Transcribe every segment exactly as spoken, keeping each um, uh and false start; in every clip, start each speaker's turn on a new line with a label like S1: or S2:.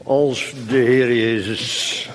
S1: als de Heer Jezus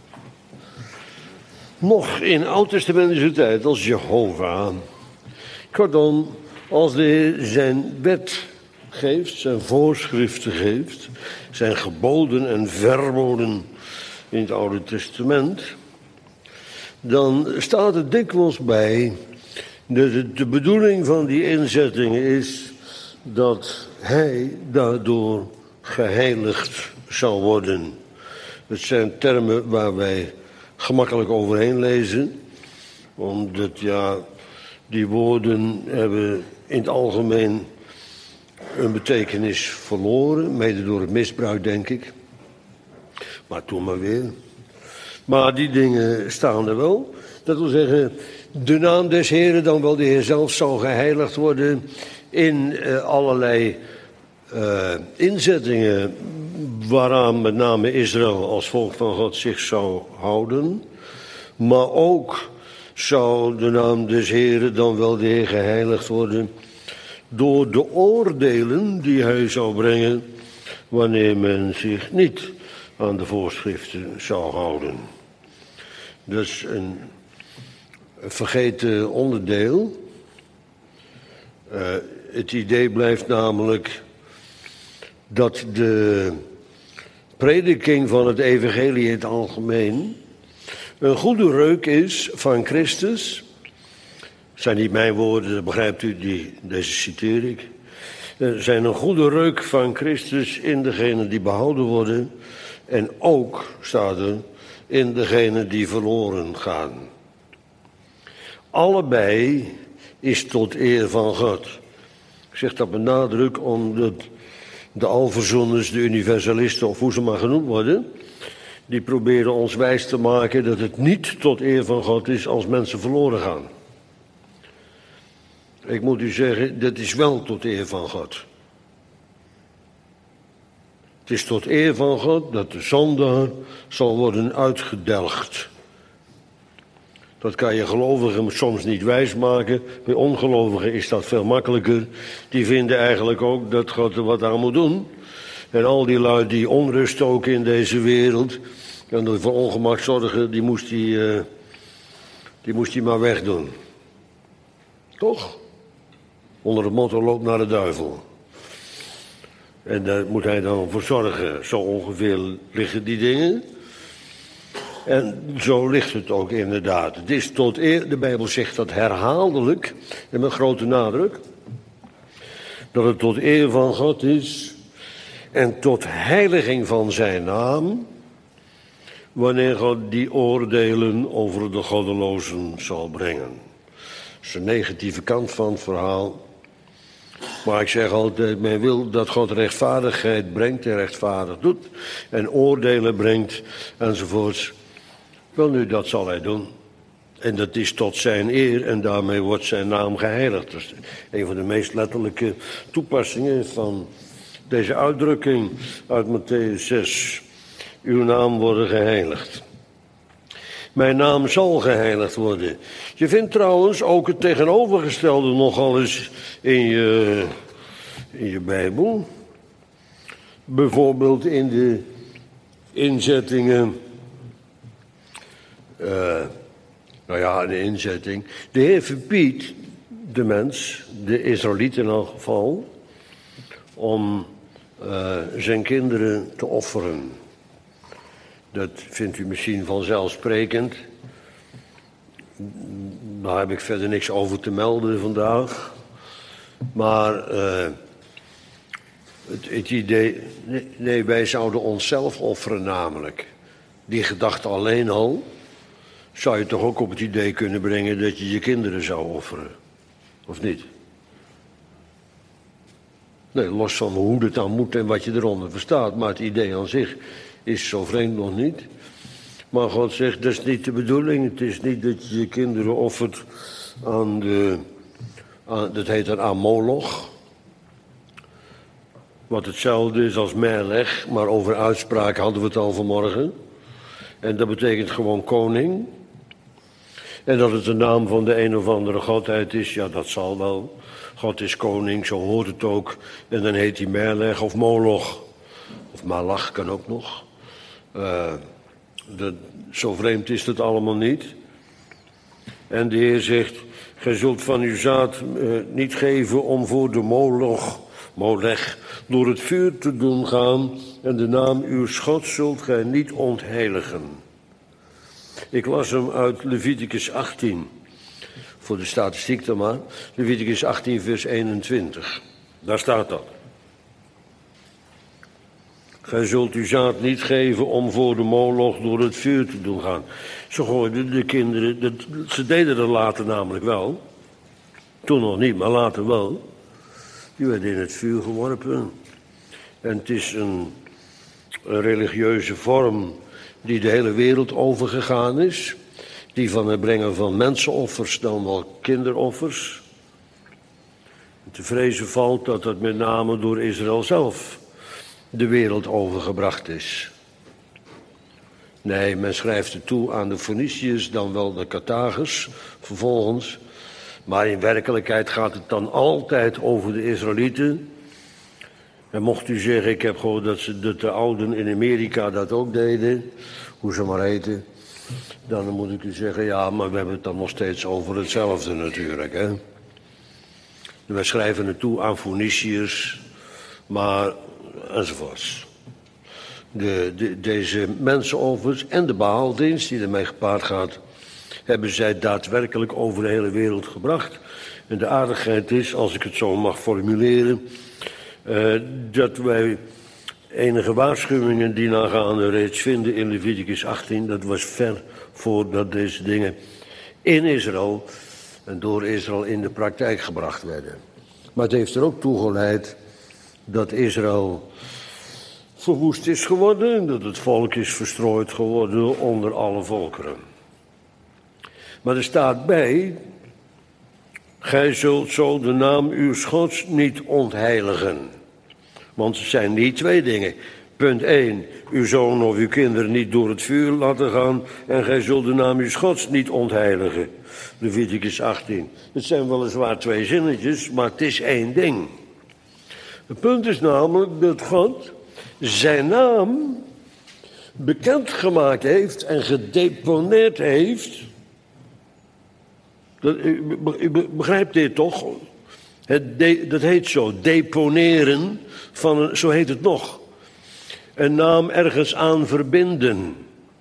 S1: nog in oud-testamentische tijd als Jehovah, kortom, als de Heer zijn wet geeft, zijn voorschriften geeft, zijn geboden en verboden in het Oude Testament, dan staat er dikwijls bij dat de, de bedoeling van die inzettingen is dat hij daardoor geheiligd zal worden. Het zijn termen waar wij gemakkelijk overheen lezen, omdat ja, die woorden hebben in het algemeen een betekenis verloren, mede door het misbruik, denk ik. Maar toen maar weer. Maar die dingen staan er wel. Dat wil zeggen, de naam des Heren, dan wel de Heer zelf, zal geheiligd worden in uh, allerlei uh, inzettingen waaraan met name Israël als volk van God zich zou houden. Maar ook zou de naam des Heren, dan wel de Heer, geheiligd worden door de oordelen die hij zou brengen wanneer men zich niet aan de voorschriften zou houden. Dat is een vergeten onderdeel. Uh, het idee blijft namelijk dat de prediking van het evangelie in het algemeen een goede reuk is van Christus. Dat zijn niet mijn woorden, dat begrijpt u, die, deze citeer ik. Er zijn een goede reuk van Christus in degenen die behouden worden. En ook, staat er, in degenen die verloren gaan. Allebei is tot eer van God. Ik zeg dat met nadruk omdat de alverzoners, de universalisten of hoe ze maar genoemd worden, die proberen ons wijs te maken dat het niet tot eer van God is als mensen verloren gaan. Ik moet u zeggen, dat is wel tot eer van God. Het is tot eer van God dat de zondaar zal worden uitgedelgd. Dat kan je gelovigen soms niet wijsmaken. Bij ongelovigen is dat veel makkelijker. Die vinden eigenlijk ook dat God er wat aan moet doen. En al die lui die onrust ook in deze wereld en voor ongemak zorgen, die moest hij uh, die moest hij maar wegdoen. Toch? Onder het motto loop naar de duivel. En daar moet hij dan voor zorgen. Zo ongeveer liggen die dingen. En zo ligt het ook inderdaad. Het is tot eer, de Bijbel zegt dat herhaaldelijk, en met grote nadruk, dat het tot eer van God is en tot heiliging van zijn naam, wanneer God die oordelen over de goddelozen zal brengen. Dat is de negatieve kant van het verhaal. Maar ik zeg altijd, men wil dat God rechtvaardigheid brengt en rechtvaardig doet. En oordelen brengt enzovoorts. Wel nu, dat zal hij doen. En dat is tot zijn eer en daarmee wordt zijn naam geheiligd. Dat is een van de meest letterlijke toepassingen van deze uitdrukking uit Mattheüs zes. Uw naam wordt geheiligd. Mijn naam zal geheiligd worden. Je vindt trouwens ook het tegenovergestelde nogal eens in je, in je Bijbel. Bijvoorbeeld in de inzettingen. Uh, nou ja, de inzetting. De Heer verbiedt de mens, de Israëliet in elk geval, om uh, zijn kinderen te offeren. Dat vindt u misschien vanzelfsprekend. Daar heb ik verder niks over te melden vandaag. Maar uh, het, het idee... Nee, nee, wij zouden onszelf offeren namelijk. Die gedachte alleen al zou je toch ook op het idee kunnen brengen dat je je kinderen zou offeren. Of niet? Nee, los van hoe het dan moet en wat je eronder verstaat. Maar het idee aan zich is zo vreemd nog niet. Maar God zegt, dat is niet de bedoeling. Het is niet dat je je kinderen offert aan de... Aan, dat heet dan aan Moloch. Wat hetzelfde is als Melech. Maar over uitspraak hadden we het al vanmorgen. En dat betekent gewoon koning. En dat het de naam van de een of andere godheid is, ja, dat zal wel. God is koning, zo hoort het ook. En dan heet hij Melech of Moloch. Of Malach kan ook nog. Uh, de, zo vreemd is het allemaal niet. En de Heer zegt, gij zult van uw zaad uh, niet geven om voor de moloch, molech, door het vuur te doen gaan. En de naam uw Gods zult gij niet ontheiligen. Ik las hem uit Leviticus achttien. Voor de statistiek dan maar. Leviticus achttien vers eenentwintig. Daar staat dat. Gij zult uw zaad niet geven om voor de moloch door het vuur te doen gaan. Ze gooiden de kinderen, dat, ze deden dat later namelijk wel. Toen nog niet, maar later wel. Die werden in het vuur geworpen. En het is een, een religieuze vorm die de hele wereld overgegaan is. Die van het brengen van mensenoffers dan wel kinderoffers. Te vrezen valt dat dat met name door Israël zelf de wereld overgebracht is. Nee, men schrijft het toe aan de Feniciërs, dan wel de Carthagers vervolgens. Maar in werkelijkheid gaat het dan altijd over de Israëlieten. En mocht u zeggen, ik heb gehoord dat, ze, dat de ouden in Amerika dat ook deden, hoe ze maar heten, dan moet ik u zeggen, ja, maar we hebben het dan nog steeds over hetzelfde natuurlijk, hè. Wij schrijven het toe aan Feniciërs, maar enzovoorts. De, de, deze mensenoffers en de Baaldienst die ermee gepaard gaat, hebben zij daadwerkelijk over de hele wereld gebracht. En de aardigheid is, als ik het zo mag formuleren, uh, dat wij enige waarschuwingen die nagaande reeds vinden in Leviticus achttien, dat was ver voordat deze dingen in Israël en door Israël in de praktijk gebracht werden. Maar het heeft er ook toe geleid dat Israël verwoest is geworden en dat het volk is verstrooid geworden onder alle volkeren. Maar er staat bij, gij zult zo de naam uw Gods niet ontheiligen. Want het zijn niet twee dingen. Punt één, uw zoon of uw kinderen niet door het vuur laten gaan en gij zult de naam uw Gods niet ontheiligen. Leviticus achttien. Het zijn weliswaar twee zinnetjes, maar het is één ding. Het punt is namelijk dat God zijn naam bekendgemaakt heeft en gedeponeerd heeft. Dat, u, u begrijpt dit toch? Het de, dat heet zo, deponeren van een, zo heet het nog. Een naam ergens aan verbinden.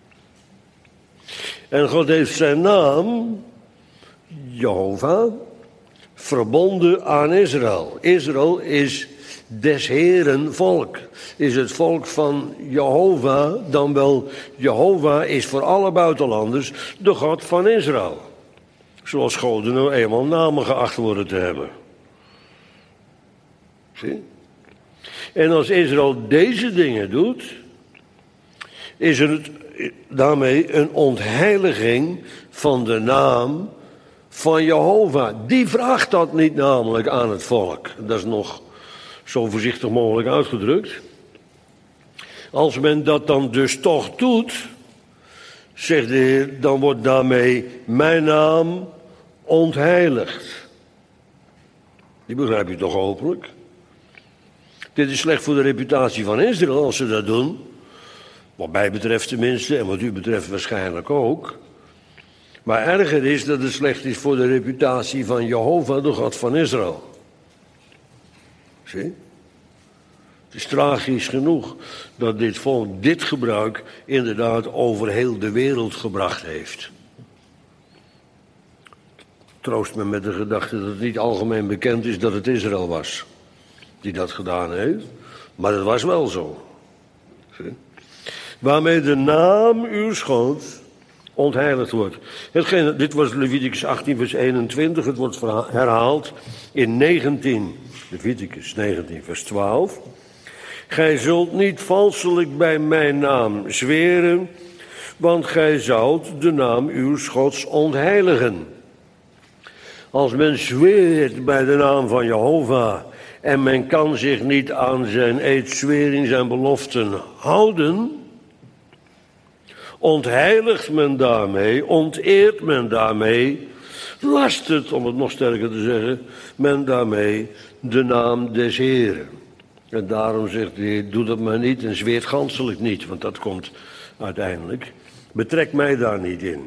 S1: En God heeft zijn naam, Jehovah, verbonden aan Israël. Israël is des Heeren volk. Is het volk van Jehovah, dan wel Jehovah is voor alle buitenlanders de God van Israël. Zoals goden nou eenmaal namen geacht worden te hebben. Zie? En als Israël deze dingen doet, is er daarmee een ontheiliging van de naam van Jehovah. Die vraagt dat niet namelijk aan het volk. Dat is nog zo voorzichtig mogelijk uitgedrukt. Als men dat dan dus toch doet, zegt de Heer, dan wordt daarmee mijn naam ontheiligd. Die begrijp je toch hopelijk? Dit is slecht voor de reputatie van Israël als ze dat doen. Wat mij betreft tenminste, en wat u betreft waarschijnlijk ook. Maar erger is dat het slecht is voor de reputatie van Jehovah, de God van Israël. Zie? Het is tragisch genoeg dat dit volk dit gebruik inderdaad over heel de wereld gebracht heeft. Troost me met de gedachte dat het niet algemeen bekend is dat het Israël was die dat gedaan heeft. Maar het was wel zo. Zie? Waarmee de naam uw Gods ontheiligd wordt. Hetgeen, dit was Leviticus achttien vers eenentwintig. Het wordt herhaald in negentien. Leviticus negentien vers twaalf. Gij zult niet valselijk bij mijn naam zweren, want gij zoudt de naam uw Gods ontheiligen. Als men zweert bij de naam van Jehovah en men kan zich niet aan zijn eedzwering, zijn beloften houden, ontheiligt men daarmee, onteert men daarmee, lastert, om het nog sterker te zeggen, men daarmee de naam des Heeren. En daarom zegt de Heer, doe dat maar niet en zweert ganselijk niet, want dat komt uiteindelijk. Betrek mij daar niet in.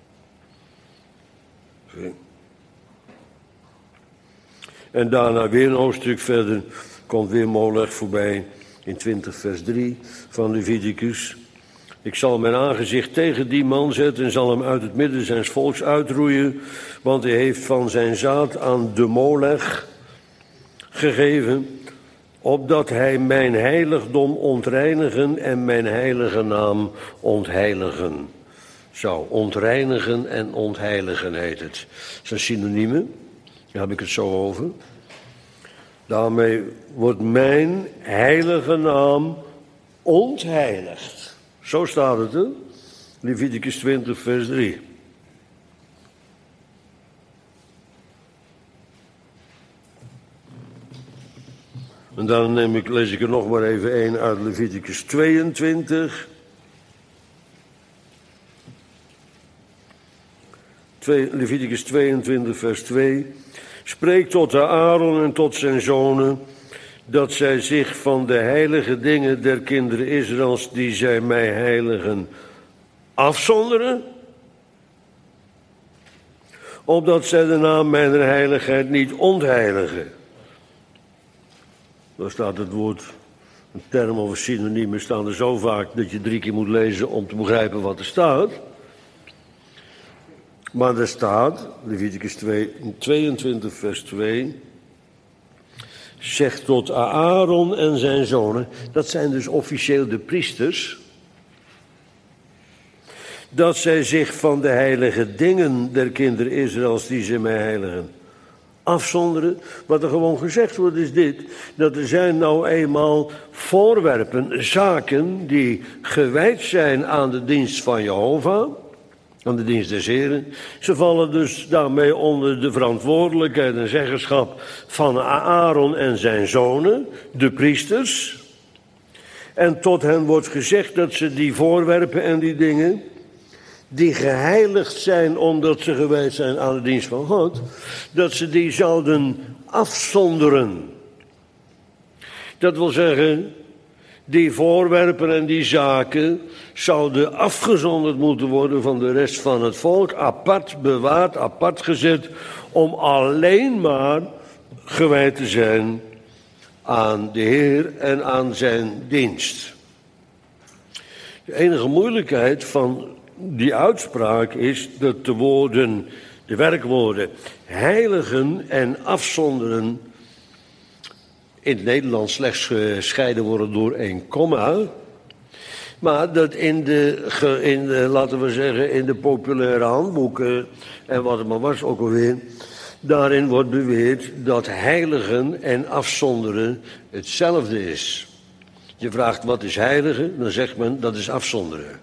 S1: En daarna weer een hoofdstuk verder komt weer Molech voorbij in twintig vers drie van Leviticus. Ik zal mijn aangezicht tegen die man zetten en zal hem uit het midden zijns volks uitroeien, want hij heeft van zijn zaad aan de Molech gegeven, opdat hij mijn heiligdom ontreinigen en mijn heilige naam ontheiligen zou. Ontreinigen en ontheiligen heet het. Dat zijn synoniemen, daar heb ik het zo over. Daarmee wordt mijn heilige naam ontheiligd. Zo staat het, hè? Leviticus twintig, vers drie. En dan neem ik, lees ik er nog maar even één uit Leviticus tweeëntwintig. Twee, Leviticus tweeëntwintig, vers twee. Spreek tot de Aaron en tot zijn zonen, dat zij zich van de heilige dingen der kinderen Israëls, die zij mij heiligen, afzonderen, opdat zij de naam mijner heiligheid niet ontheiligen. Daar staat het woord, een term of een synoniemen staan er zo vaak dat je drie keer moet lezen om te begrijpen wat er staat. Maar er staat, Leviticus tweeëntwintig vers twee, zegt tot Aaron en zijn zonen, dat zijn dus officieel de priesters, dat zij zich van de heilige dingen der kinderen Israëls, die ze mij heiligen, afzonderen. Wat er gewoon gezegd wordt is dit, dat er zijn nou eenmaal voorwerpen, zaken die gewijd zijn aan de dienst van Jehovah, aan de dienst des Heren. Ze vallen dus daarmee onder de verantwoordelijkheid en zeggenschap van Aaron en zijn zonen, de priesters. En tot hen wordt gezegd dat ze die voorwerpen en die dingen, die geheiligd zijn omdat ze gewijd zijn aan de dienst van God, dat ze die zouden afzonderen. Dat wil zeggen, die voorwerpen en die zaken zouden afgezonderd moeten worden van de rest van het volk, apart bewaard, apart gezet, om alleen maar gewijd te zijn aan de Heer en aan zijn dienst. De enige moeilijkheid van die uitspraak is dat de woorden, de werkwoorden heiligen en afzonderen in het Nederlands slechts gescheiden worden door één komma. Maar dat in de, in de, laten we zeggen, in de populaire handboeken en wat het maar was ook alweer, daarin wordt beweerd dat heiligen en afzonderen hetzelfde is. Je vraagt wat is heiligen, dan zegt men dat is afzonderen.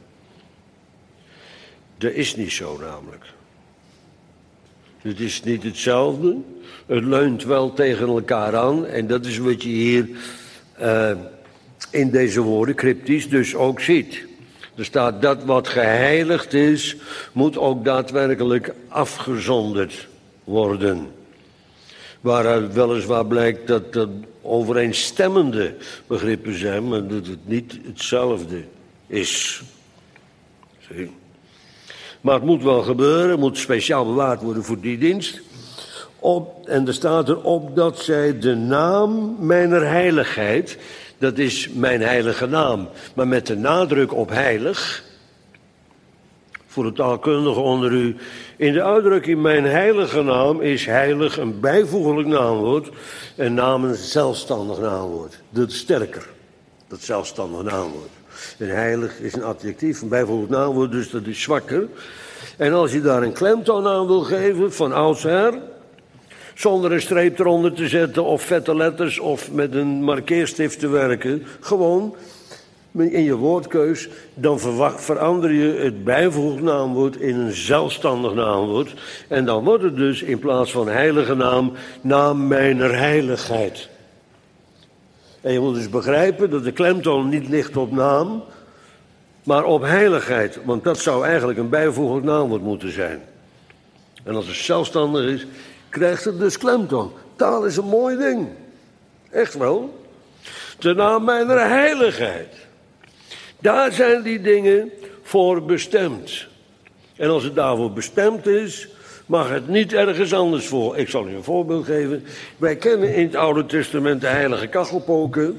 S1: Dat is niet zo namelijk. Het is niet hetzelfde. Het leunt wel tegen elkaar aan. En dat is wat je hier uh, in deze woorden cryptisch dus ook ziet. Er staat dat wat geheiligd is, moet ook daadwerkelijk afgezonderd worden. Waaruit weliswaar blijkt dat dat overeenstemmende begrippen zijn, maar dat het niet hetzelfde is. Zie. Maar het moet wel gebeuren, het moet speciaal bewaard worden voor die dienst. Op, en er staat erop dat zij de naam mijner heiligheid, dat is mijn heilige naam, maar met de nadruk op heilig, voor de taalkundige onder u, in de uitdrukking mijn heilige naam is heilig een bijvoeglijk naamwoord en naam een zelfstandig naamwoord. Dat is sterker, dat zelfstandig naamwoord. En heilig is een adjectief, een bijvoeglijk naamwoord, dus dat is zwakker. En als je daar een klemtoon aan wil geven, van oudsher, zonder een streep eronder te zetten of vette letters of met een markeerstift te werken, gewoon in je woordkeus, dan verwacht, verander je het bijvoeglijk naamwoord in een zelfstandig naamwoord. En dan wordt het dus in plaats van heilige naam, naam mijner heiligheid. En je moet dus begrijpen dat de klemtoon niet ligt op naam, maar op heiligheid. Want dat zou eigenlijk een bijvoeglijk naamwoord moeten zijn. En als het zelfstandig is, krijgt het dus klemtoon. Taal is een mooi ding. Echt wel. ten naam mijner heiligheid. Daar zijn die dingen voor bestemd. En als het daarvoor bestemd is, mag het niet ergens anders voor. Ik zal u een voorbeeld geven. Wij kennen in het Oude Testament de heilige kachelpoken.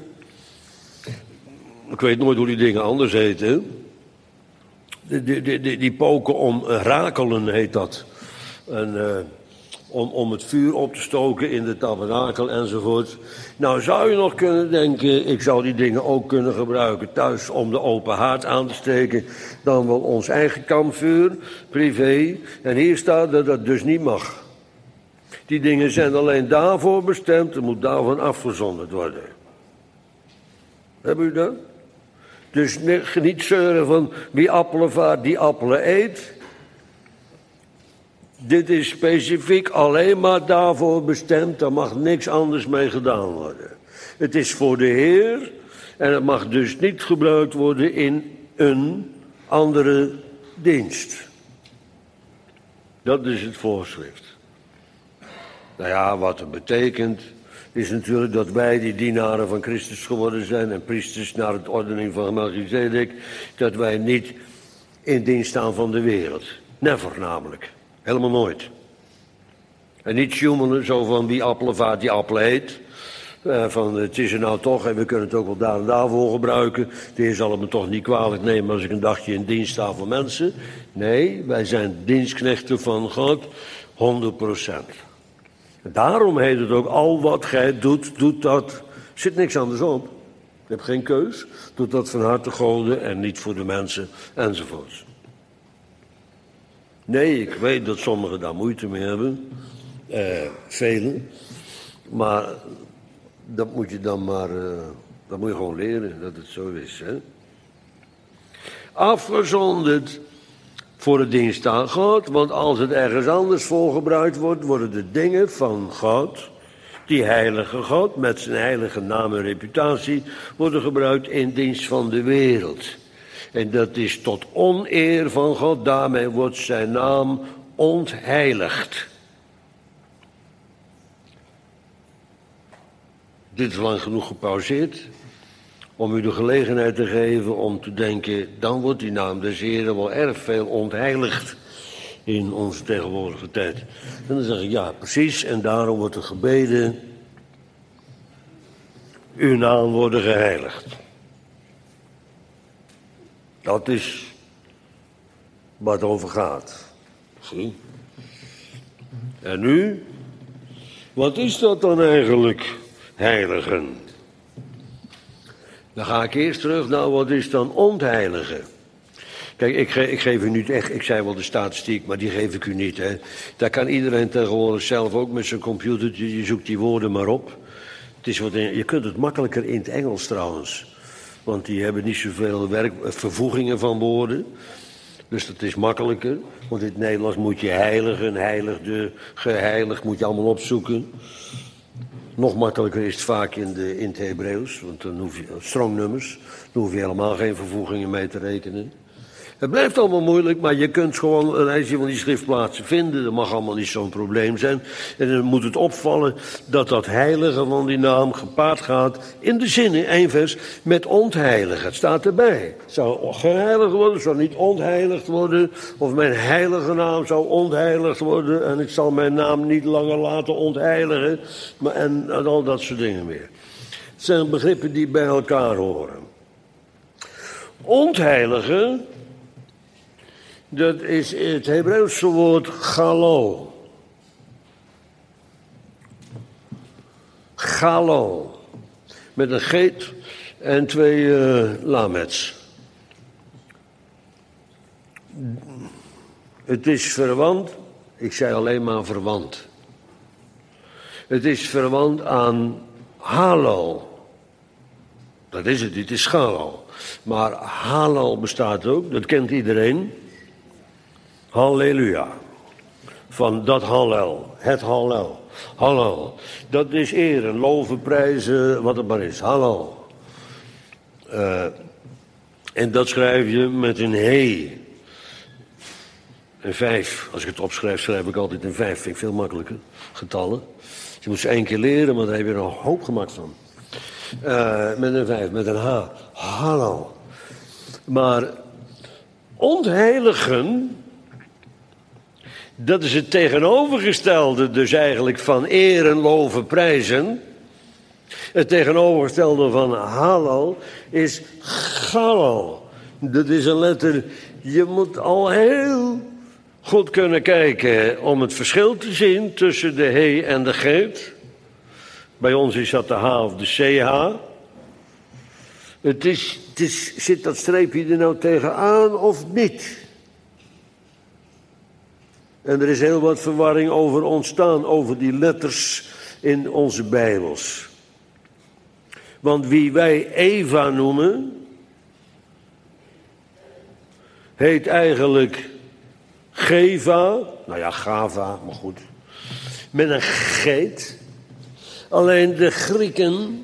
S1: Ik weet nooit hoe die dingen anders heten. Die, die, die, die poken om rakelen heet dat. En, uh, om, om het vuur op te stoken in de tabernakel enzovoort. Nou zou je nog kunnen denken, ik zou die dingen ook kunnen gebruiken thuis om de open haard aan te steken. Dan wel ons eigen kampvuur, privé. En hier staat dat dat dus niet mag. Die dingen zijn alleen daarvoor bestemd, er moet daarvan afgezonderd worden. Hebben u dat? Dus niet zeuren van wie appelen vaart, die appelen eet. Dit is specifiek alleen maar daarvoor bestemd. Daar mag niks anders mee gedaan worden. Het is voor de Heer en het mag dus niet gebruikt worden in een andere dienst. Dat is het voorschrift. Nou ja, wat het betekent is natuurlijk dat wij die dienaren van Christus geworden zijn en priesters naar het ordening van Melchizedek, dat wij niet in dienst staan van de wereld. Never namelijk. Helemaal nooit. En niet sjoemelen zo van wie appelen vaart, die appelen eet. Uh, van het is er nou toch en we kunnen het ook wel daar en daarvoor gebruiken. De Heer zal het me toch niet kwalijk nemen als ik een dagje in dienst sta voor mensen. Nee, wij zijn dienstknechten van God, honderd procent. Daarom heet het ook, al wat gij doet, doet dat. Er zit niks anders op. Je hebt geen keus. Doet dat van harte goden en niet voor de mensen enzovoorts. Nee, ik weet dat sommigen daar moeite mee hebben. Eh, velen. Maar dat moet je dan maar, uh, dat moet je gewoon leren, dat het zo is. Hè? Afgezonderd voor de dienst aan God, want als het ergens anders voor gebruikt wordt, worden de dingen van God, die heilige God, met zijn heilige naam en reputatie, worden gebruikt in dienst van de wereld. En dat is tot oneer van God, daarmee wordt zijn naam ontheiligd. Dit is lang genoeg gepauzeerd, om u de gelegenheid te geven om te denken, dan wordt die naam des Heren wel erg veel ontheiligd in onze tegenwoordige tijd. En dan zeg ik, ja precies, en daarom wordt er gebeden, uw naam worden geheiligd. Dat is waar het over gaat. Zie? En nu, wat is dat dan eigenlijk, heiligen? Dan ga ik eerst terug naar wat is dan ontheiligen. Kijk, ik, ge, ik geef u niet echt, ik zei wel de statistiek, maar die geef ik u niet. Hè. Daar kan iedereen tegenwoordig zelf ook met zijn computertje, je zoekt die woorden maar op. Het is wat in, je kunt het makkelijker in het Engels trouwens. Want die hebben niet zoveel werk, vervoegingen van woorden. Dus dat is makkelijker. Want in het Nederlands moet je heiligen, heiligde, geheiligd, moet je allemaal opzoeken. Nog makkelijker is het vaak in, de, in het Hebreeuws, want dan hoef je strongnummers, dan hoef je helemaal geen vervoegingen mee te rekenen. Het blijft allemaal moeilijk, maar je kunt gewoon een lijstje van die schriftplaatsen vinden. Dat mag allemaal niet zo'n probleem zijn. En dan moet het opvallen dat dat heilige van die naam gepaard gaat in de zinnen, één vers, met ontheiligen. Het staat erbij. Het zou geheiligd worden, zou niet ontheiligd worden. Of mijn heilige naam zou ontheiligd worden. En ik zal mijn naam niet langer laten ontheiligen. Maar, en, en al dat soort dingen meer. Het zijn begrippen die bij elkaar horen. Ontheiligen, dat is het Hebreeuwse woord galo. Galo. Met een geet en twee uh, lamets. Het is verwant, ik zei alleen maar verwant. Het is verwant aan halo. Dat is het, dit is Halal. Maar Halal bestaat ook, dat kent iedereen. Halleluja. Van dat Hallel, het Hallel. Halal. Dat is eren, loven, prijzen, wat het maar is. Halal. Uh, en dat schrijf je met een he. Een vijf. Als ik het opschrijf, schrijf ik altijd een vijf. Vind ik veel makkelijker. Getallen. Je moet ze één keer leren, maar daar heb je er een hoop gemaakt van. Uh, met een vijf, met een H. Halal. Maar ontheiligen, dat is het tegenovergestelde dus eigenlijk van eren, loven, prijzen. Het tegenovergestelde van halal is galal. Dat is een letter, je moet al heel goed kunnen kijken om het verschil te zien tussen de he en de geet. Bij ons is dat de H of de C H. Het is, het is, zit dat streepje er nou tegenaan of niet? En er is heel wat verwarring over ontstaan, over die letters in onze Bijbels. Want wie wij Eva noemen, heet eigenlijk Geva, nou ja, Gava, maar goed, met een geet. Alleen de Grieken,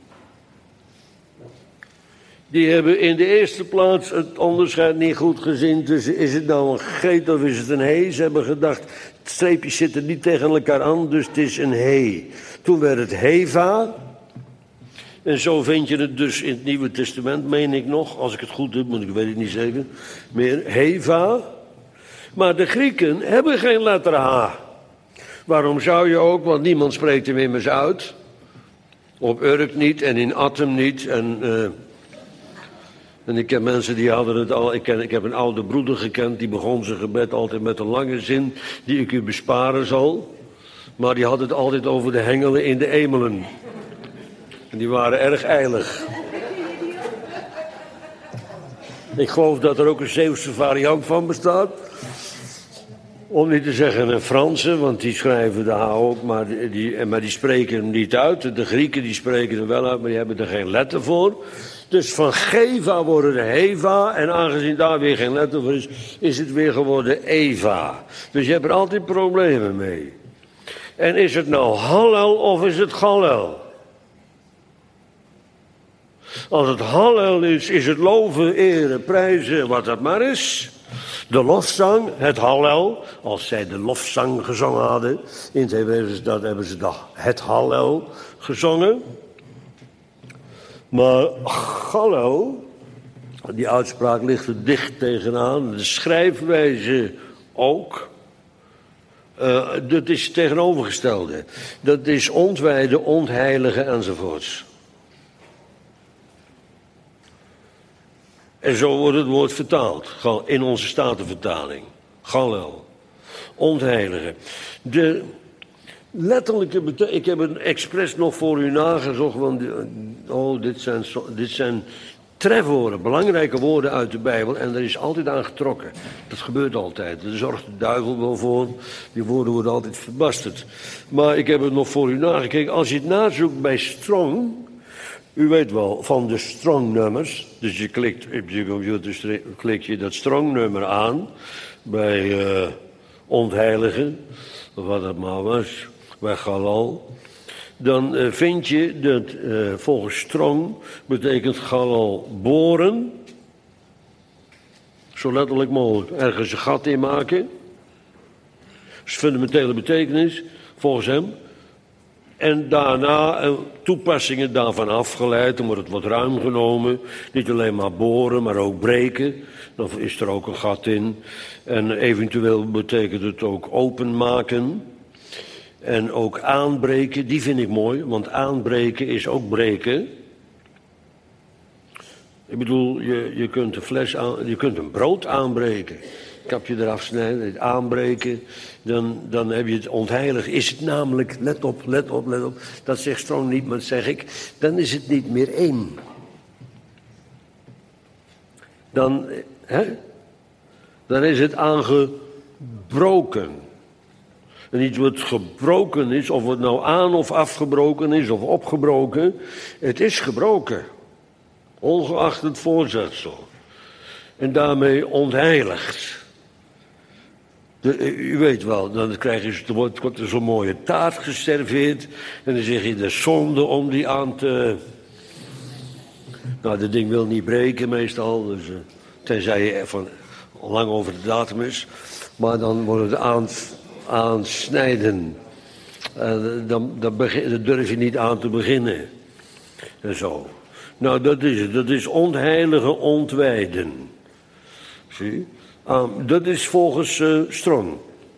S1: die hebben in de eerste plaats het onderscheid niet goed gezien tussen is het nou een geet of is het een he. Ze hebben gedacht, het streepjes zitten niet tegen elkaar aan, dus het is een he. Toen werd het Heva. En zo vind je het dus in het Nieuwe Testament, meen ik nog, als ik het goed heb, want ik weet het niet zeker, meer Heva. Maar de Grieken hebben geen letter H. Waarom zou je ook, want niemand spreekt hem immers uit. Op Urk niet en in Atem niet. En, uh, en ik ken mensen die hadden het al, ik, ken, ik heb een oude broeder gekend, die begon zijn gebed altijd met een lange zin, die ik u besparen zal. Maar die had het altijd over de hengelen in de emelen. En die waren erg eilig. Ik geloof dat er ook een Zeeuwse variant van bestaat. Om niet te zeggen een Franse, want die schrijven de H ook, maar die, maar die spreken hem niet uit. De Grieken die spreken hem wel uit, maar die hebben er geen letter voor. Dus van Geva worden de Heva, en aangezien daar weer geen letter voor is, is het weer geworden Eva. Dus je hebt er altijd problemen mee. En is het nou Hallel of is het Gallel? Als het Hallel is, is het loven, eren, prijzen, wat dat maar is. De lofzang, het Hallel, als zij de lofzang gezongen hadden. In het Hebreeuws dat hebben ze dat, het Hallel gezongen. Maar Gallel, die uitspraak ligt er dicht tegenaan. De schrijfwijze ook. Uh, dat is het tegenovergestelde. Dat is ontwijde, ontheilige enzovoorts. En zo wordt het woord vertaald, in onze Statenvertaling. Gallel. Ontheilige. De letterlijke betekenis, ik heb het expres nog voor u nagezocht, want oh, dit zijn, dit zijn trefwoorden, belangrijke woorden uit de Bijbel, en er is altijd aan getrokken. Dat gebeurt altijd, daar zorgt de duivel wel voor, die woorden worden altijd verbasterd. Maar ik heb het nog voor u nagekeken, als je het nazoekt bij Strong, u weet wel, van de Strong-nummers, dus je klikt op je computer, klik je dat Strong-nummer aan, bij uh, ontheiligen, of wat dat maar was, bij Galal. Dan uh, vind je dat uh, volgens Strong betekent Galal boren. Zo letterlijk mogelijk. Ergens een gat in maken. Dat is fundamentele betekenis, volgens hem. En daarna uh, toepassingen daarvan afgeleid. Dan wordt het wat ruim genomen. Niet alleen maar boren, maar ook breken. Dan is er ook een gat in. En eventueel betekent het ook openmaken. En ook aanbreken, die vind ik mooi, want aanbreken is ook breken. Ik bedoel, je, je kunt een fles aan, je kunt een brood aanbreken. Kapje eraf snijden, het aanbreken, dan, dan heb je het ontheilig. Is het namelijk, let op, let op, let op, dat zegt Strong niet, maar dat zeg ik, dan is het niet meer één. Dan, hè, dan is het aangebroken. En iets wat gebroken is, of het nou aan of afgebroken is, of opgebroken, het is gebroken. Ongeacht het voorzetsel. En daarmee ontheiligd. De, u weet wel, dan krijg je, er wordt, wordt er zo'n mooie taart geserveerd. En dan zeg je, de zonde om die aan te... Nou, dat ding wil niet breken meestal. Dus, uh, tenzij je van lang over de datum is. Maar dan wordt het aan... aansnijden. Uh, dan, dan, begin, dan durf je niet aan te beginnen. En zo. Nou, dat is het. Dat is ontheilige ontwijden. Zie? Um, dat is volgens uh, Strong.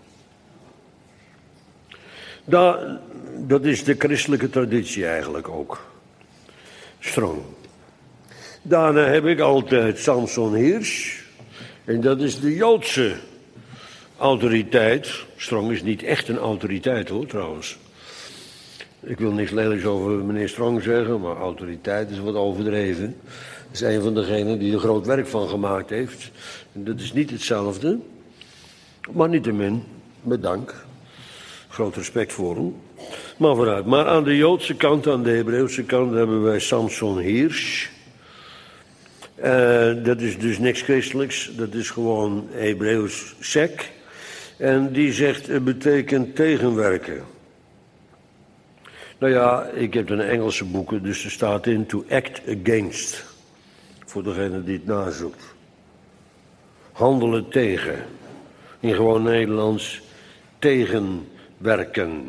S1: Da, dat is de christelijke traditie eigenlijk ook. Strong. Daarna heb ik altijd Samson Hirsch. En dat is de Joodse autoriteit. Strong is niet echt een autoriteit hoor, trouwens. Ik wil niks lelijks over meneer Strong zeggen, maar autoriteit is wat overdreven. Dat is een van degenen die er groot werk van gemaakt heeft. En dat is niet hetzelfde. Maar niettemin, met dank. Groot respect voor hem. Maar vooruit. Maar aan de Joodse kant, aan de Hebreeuwse kant, hebben wij Samson Hirsch. Uh, dat is dus niks christelijks. Dat is gewoon Hebreeuws sek. En die zegt, het betekent tegenwerken. Nou ja, ik heb een Engelse boeken, dus er staat in to act against. Voor degene die het nazoekt. Handelen tegen. In gewoon Nederlands tegenwerken.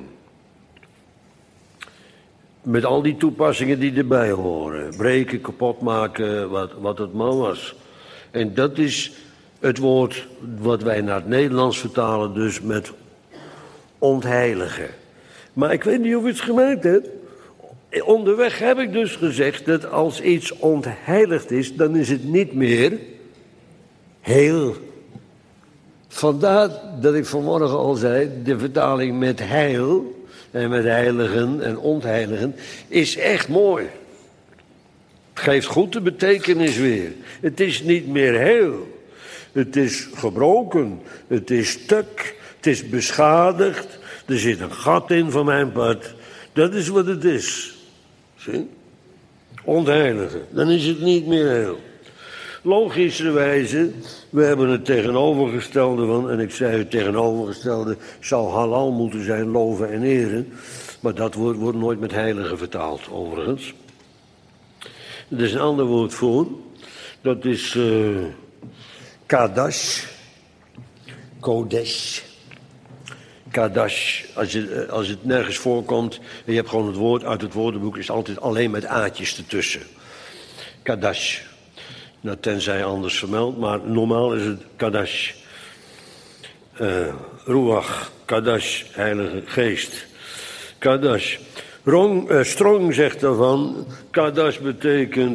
S1: Met al die toepassingen die erbij horen. Breken, kapot maken, wat, wat het maar was. En dat is het woord wat wij naar het Nederlands vertalen, dus met ontheiligen. Maar ik weet niet of u het gemerkt hebt. Onderweg heb ik dus gezegd dat als iets ontheiligd is, dan is het niet meer heel. Vandaar dat ik vanmorgen al zei, de vertaling met heil en met heiligen en ontheiligen is echt mooi. Het geeft goed de betekenis weer. Het is niet meer heel. Het is gebroken. Het is stuk. Het is beschadigd. Er zit een gat in van mijn part. Dat is wat het is. Zie? Ontheiligen. Dan is het niet meer heel. Logischerwijze, we hebben het tegenovergestelde van, en ik zei het tegenovergestelde, zou halal moeten zijn, loven en eren. Maar dat woord wordt nooit met heilige vertaald, overigens. Er is een ander woord voor. Dat is uh, kadash. Kodesh. Kadash. Als, je, als het nergens voorkomt en je hebt gewoon het woord uit het woordenboek, is het altijd alleen met aatjes ertussen. Kadash. Nou, tenzij anders vermeld, maar normaal is het kadash. Uh, Ruach, kadash, heilige geest. Kadash. Rong, uh, Strong zegt daarvan, kadash betekent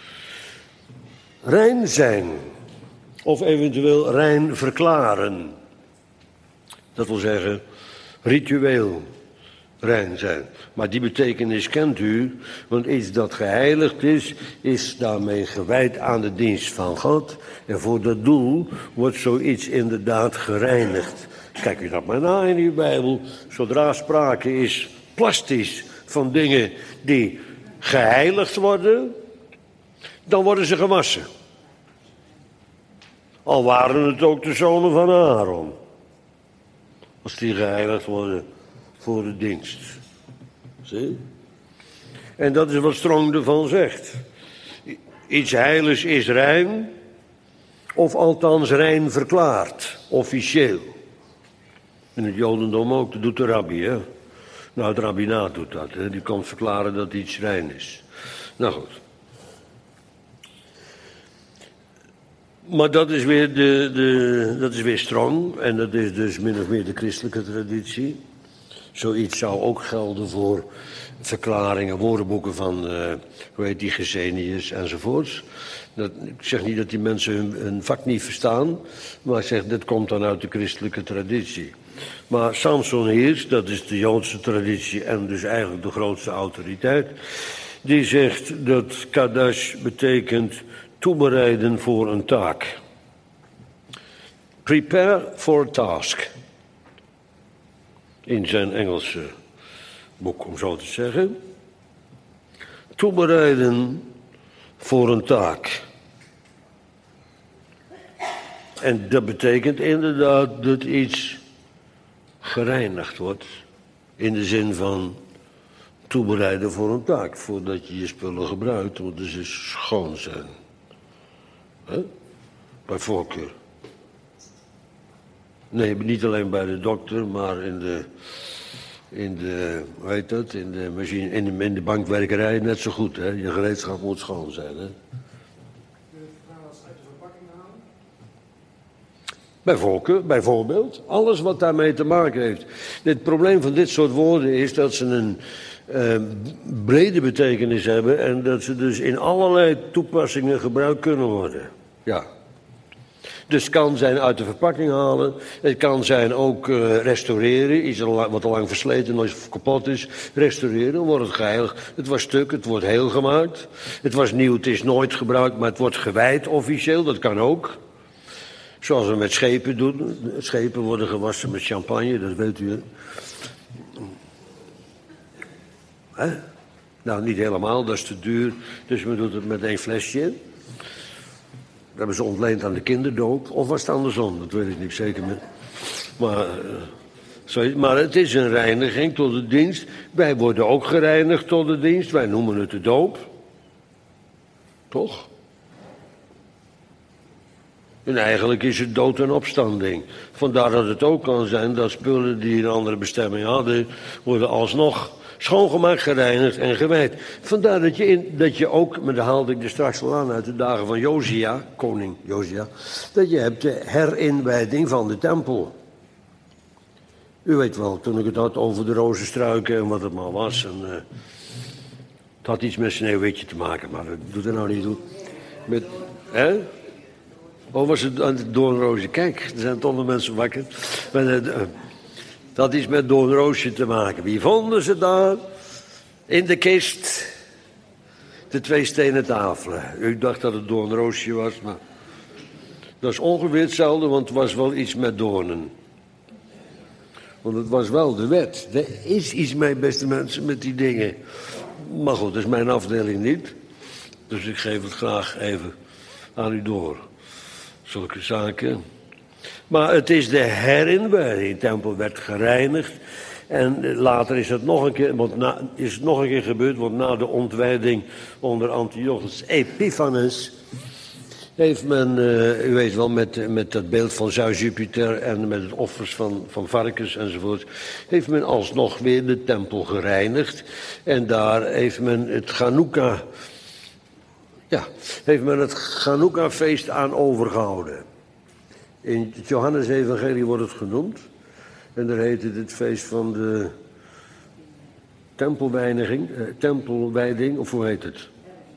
S1: rein zijn. Of eventueel rein verklaren. Dat wil zeggen, ritueel rein zijn. Maar die betekenis kent u, want iets dat geheiligd is, is daarmee gewijd aan de dienst van God. En voor dat doel wordt zoiets inderdaad gereinigd. Kijk u dat maar na in uw Bijbel. Zodra sprake is, plastisch, van dingen die geheiligd worden, dan worden ze gewassen. Al waren het ook de zonen van Aaron. Als die geheiligd worden voor de dienst. Zie? En dat is wat Strong ervan zegt. Iets heiligs is rein, of althans rein verklaard, officieel. In het Jodendom ook, dat doet de rabbi, hè. Nou, het rabbinaat doet dat, hè. Die komt verklaren dat iets rein is. Nou goed. Maar dat is weer, de, de, dat is weer Strong, en dat is dus min of meer de christelijke traditie. Zoiets zou ook gelden voor verklaringen, woordenboeken van, uh, hoe heet die, Gesenius enzovoorts. Dat, ik zeg niet dat die mensen hun, hun vak niet verstaan, maar ik zeg, dat komt dan uit de christelijke traditie. Maar Samson Hirsch, dat is de Joodse traditie en dus eigenlijk de grootste autoriteit, die zegt dat kadash betekent toebereiden voor een taak. Prepare for a task. In zijn Engelse boek, om zo te zeggen. Toebereiden voor een taak. En dat betekent inderdaad dat iets gereinigd wordt. In de zin van toebereiden voor een taak. Voordat je je spullen gebruikt, moeten ze schoon zijn. He? Bij voorkeur. Nee, niet alleen bij de dokter, maar in de in de, hoe heet dat, in de, machine, in de, in de bankwerkerij net zo goed. Hè? Je gereedschap moet schoon zijn. Hè? Bijvoorbeeld, bijvoorbeeld, alles wat daarmee te maken heeft. Het probleem van dit soort woorden is dat ze een uh, brede betekenis hebben en dat ze dus in allerlei toepassingen gebruikt kunnen worden. Ja. Dus het kan zijn uit de verpakking halen, het kan zijn ook uh, restaureren, iets wat al lang versleten of kapot is, restaureren, dan wordt het geheiligd. Het was stuk, het wordt heel gemaakt. Het was nieuw, het is nooit gebruikt, maar het wordt gewijd officieel, dat kan ook. Zoals we met schepen doen. Schepen worden gewassen met champagne, dat weet u. Hè? Nou, niet helemaal, dat is te duur. Dus men doet het met één flesje. Dat hebben ze ontleend aan de kinderdoop. Of was het andersom, dat weet ik niet zeker meer. Maar, uh, sorry, maar het is een reiniging tot de dienst. Wij worden ook gereinigd tot de dienst. Wij noemen het de doop. Toch? En eigenlijk is het dood en opstanding. Vandaar dat het ook kan zijn dat spullen die een andere bestemming hadden, worden alsnog schoongemaakt, gereinigd en gewijd. Vandaar dat je, in, dat je ook, maar daar haalde ik er straks al aan uit de dagen van Josia, koning Josia, dat je hebt de herinwijding van de tempel. U weet wel, toen ik het had over de rozenstruiken en wat het maar was. En, uh, het had iets met Sneeuwwitje te maken, maar dat doet er nou niet toe. Met, hè? Oh, was het aan de doornroosje? Kijk, er zijn toch nog mensen wakker. Dat had iets met doornroosje te maken. Wie vonden ze daar? In de kist. De twee stenen tafelen. U dacht dat het doornroosje was, maar dat is ongeveer hetzelfde, want het was wel iets met doornen. Want het was wel de wet. Er is iets mee, beste mensen, met die dingen. Maar goed, dat is mijn afdeling niet. Dus ik geef het graag even aan u door. Zulke zaken. Maar het is de herinwijding. De tempel werd gereinigd. En later is het nog een keer, want na, is het nog een keer gebeurd, want na de ontwijding onder Antiochus Epiphanes heeft men, uh, u weet wel, met, met dat beeld van Zeus Jupiter en met het offers van, van varkens enzovoort, heeft men alsnog weer de tempel gereinigd. En daar heeft men het Chanukka, ja, heeft men het Chanukka-feest aan overgehouden. In het Johannes-evangelie wordt het genoemd. En daar heet het het feest van de tempelwijding, eh, tempelwijding, of hoe heet het?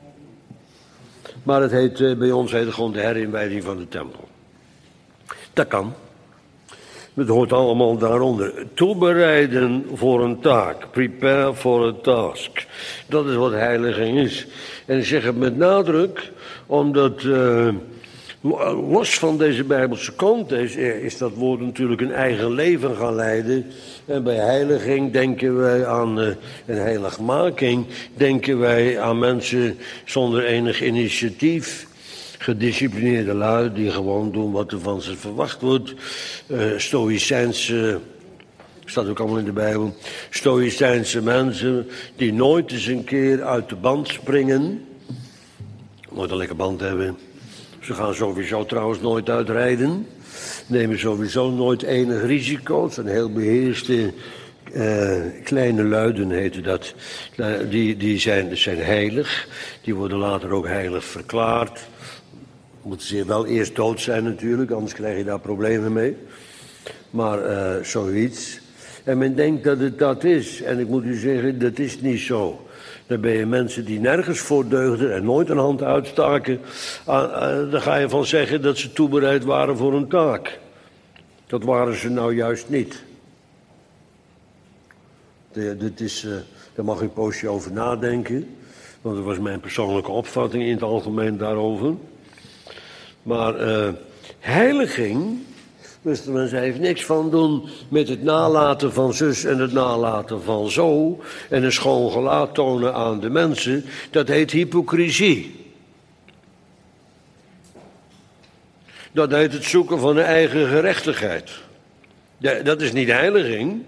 S1: Maar het heet, eh, bij ons heet het gewoon de herinwijding van de tempel. Dat kan. Het hoort allemaal daaronder. Toebereiden voor een taak. Prepare for a task. Dat is wat heiliging is. En ik zeg het met nadruk, omdat Uh, los van deze Bijbelse context is dat woord natuurlijk een eigen leven gaan leiden. En bij heiliging denken wij aan uh, een heiligmaking, denken wij aan mensen zonder enig initiatief. Gedisciplineerde lui die gewoon doen wat er van ze verwacht wordt. Uh, Stoïcijnse, staat ook allemaal in de Bijbel. Stoïcijnse mensen die nooit eens een keer uit de band springen. Nooit een lekker band hebben. Ze gaan sowieso trouwens nooit uitrijden. Nemen sowieso nooit enig risico. Het zijn heel beheerste uh, kleine luiden, heette dat. Uh, die die zijn, zijn heilig. Die worden later ook heilig verklaard. Moeten ze wel eerst dood zijn natuurlijk, anders krijg je daar problemen mee. Maar uh, zoiets. En men denkt dat het dat is. En ik moet u zeggen, dat is niet zo. Dan ben je mensen die nergens voor deugden en nooit een hand uitstaken. Uh, uh, dan ga je van zeggen dat ze toebereid waren voor een taak. Dat waren ze nou juist niet. De, dit is, uh, daar mag ik een poosje over nadenken. Want dat was mijn persoonlijke opvatting in het algemeen daarover. Maar uh, heiliging, beste mensen, heeft niks van doen met het nalaten van zus en het nalaten van zo. En een schoon gelaat tonen aan de mensen. Dat heet hypocrisie. Dat heet het zoeken van een eigen gerechtigheid. Dat is niet heiliging.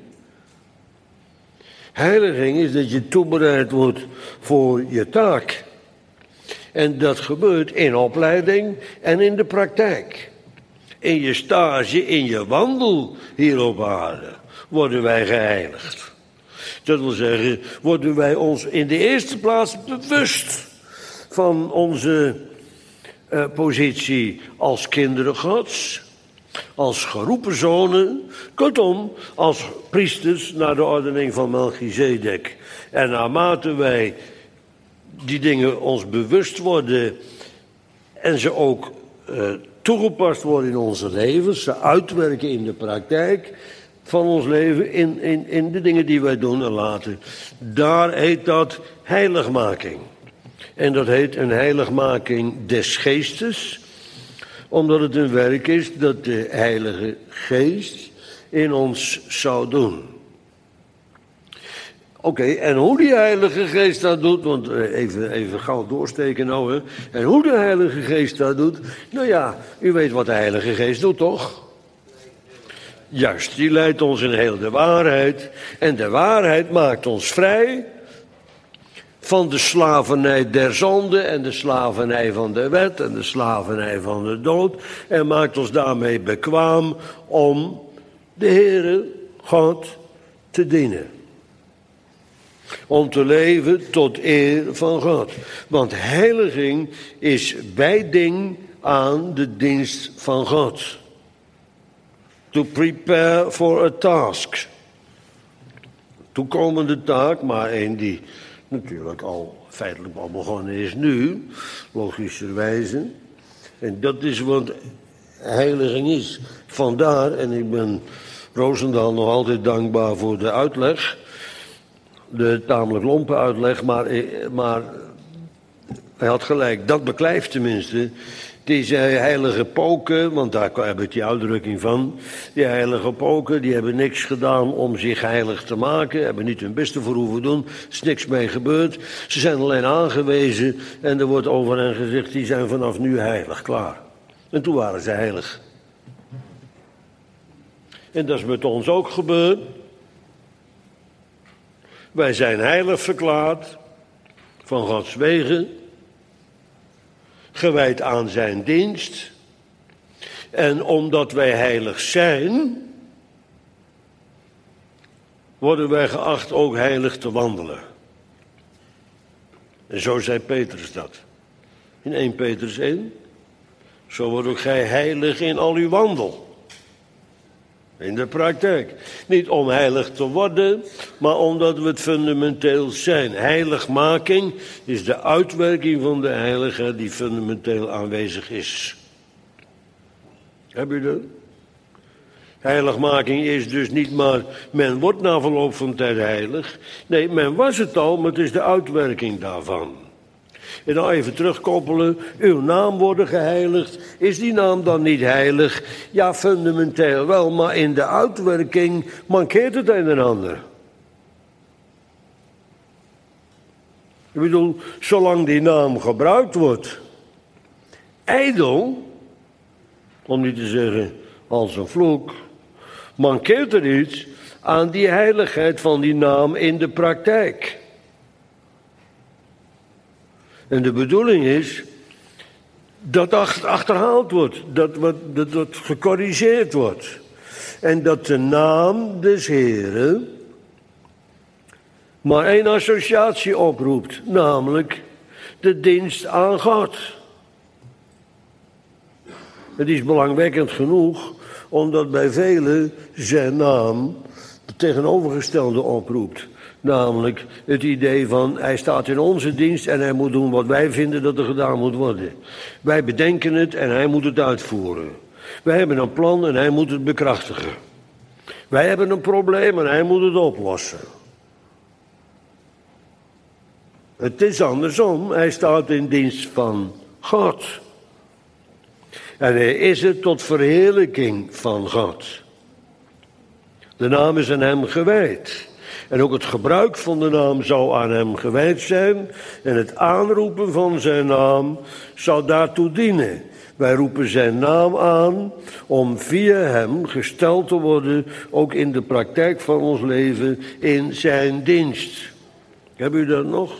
S1: Heiliging is dat je toebereid wordt voor je taak. En dat gebeurt in opleiding en in de praktijk. In je stage, in je wandel hier op aarde worden wij geheiligd. Dat wil zeggen, worden wij ons in de eerste plaats bewust van onze uh, positie als kinderen Gods, als geroepen zonen, kortom, als priesters naar de ordening van Melchizedek. En naarmate wij die dingen ons bewust worden en ze ook uh, toegepast worden in onze levens, ze uitwerken in de praktijk van ons leven, in, in, in de dingen die wij doen en laten, daar heet dat heiligmaking. En dat heet een heiligmaking des geestes, omdat het een werk is dat de Heilige Geest in ons zou doen. Oké, okay, en hoe die Heilige Geest dat doet, want even, even gauw doorsteken nou, hè. En hoe de Heilige Geest dat doet, nou ja, u weet wat de Heilige Geest doet, toch? Juist, die leidt ons in heel de waarheid. En de waarheid maakt ons vrij van de slavernij der zonde en de slavernij van de wet en de slavernij van de dood. En maakt ons daarmee bekwaam om de Heere God te dienen. Om te leven tot eer van God. Want heiliging is wijding aan de dienst van God. To prepare for a task. Toekomende taak, maar een die natuurlijk al feitelijk al begonnen is nu, logischerwijze. En dat is wat heiliging is. Vandaar, en ik ben Roosendaal nog altijd dankbaar voor de uitleg, de tamelijk lompe uitleg, maar, maar hij had gelijk, dat beklijft tenminste. Die zei heilige poken, want daar heb ik die uitdrukking van. Die heilige poken, die hebben niks gedaan om zich heilig te maken. Hebben niet hun beste voor hoeven doen. Er is niks mee gebeurd. Ze zijn alleen aangewezen en er wordt over hen gezegd, die zijn vanaf nu heilig, klaar. En toen waren ze heilig. En dat is met ons ook gebeurd. Wij zijn heilig verklaard van Gods wegen, gewijd aan zijn dienst. En omdat wij heilig zijn, worden wij geacht ook heilig te wandelen. En zo zei Petrus dat. In eerste Petrus één. Zo wordt ook gij heilig in al uw wandel. In de praktijk. Niet om heilig te worden, maar omdat we het fundamenteel zijn. Heiligmaking is de uitwerking van de heiligheid die fundamenteel aanwezig is. Heb je dat? Heiligmaking is dus niet maar, men wordt na verloop van tijd heilig. Nee, men was het al, maar het is de uitwerking daarvan. En dan even terugkoppelen, uw naam worden geheiligd. Is die naam dan niet heilig? Ja, fundamenteel wel, maar in de uitwerking mankeert het een en ander. Ik bedoel, zolang die naam gebruikt wordt, ijdel, om niet te zeggen als een vloek, mankeert er iets aan die heiligheid van die naam in de praktijk. En de bedoeling is dat dat achterhaald wordt, dat wat, dat dat gecorrigeerd wordt. En dat de naam des Heren maar één associatie oproept, namelijk de dienst aan God. Het is belangwekkend genoeg, omdat bij velen zijn naam het tegenovergestelde oproept. Namelijk het idee van, hij staat in onze dienst en hij moet doen wat wij vinden dat er gedaan moet worden. Wij bedenken het en hij moet het uitvoeren. Wij hebben een plan en hij moet het bekrachtigen. Wij hebben een probleem en hij moet het oplossen. Het is andersom, hij staat in dienst van God. En hij is het tot verheerlijking van God. De naam is aan hem gewijd. En ook het gebruik van de naam zou aan hem gewijd zijn. En het aanroepen van zijn naam zou daartoe dienen. Wij roepen zijn naam aan om via hem gesteld te worden, ook in de praktijk van ons leven, in zijn dienst. Hebben u dat nog?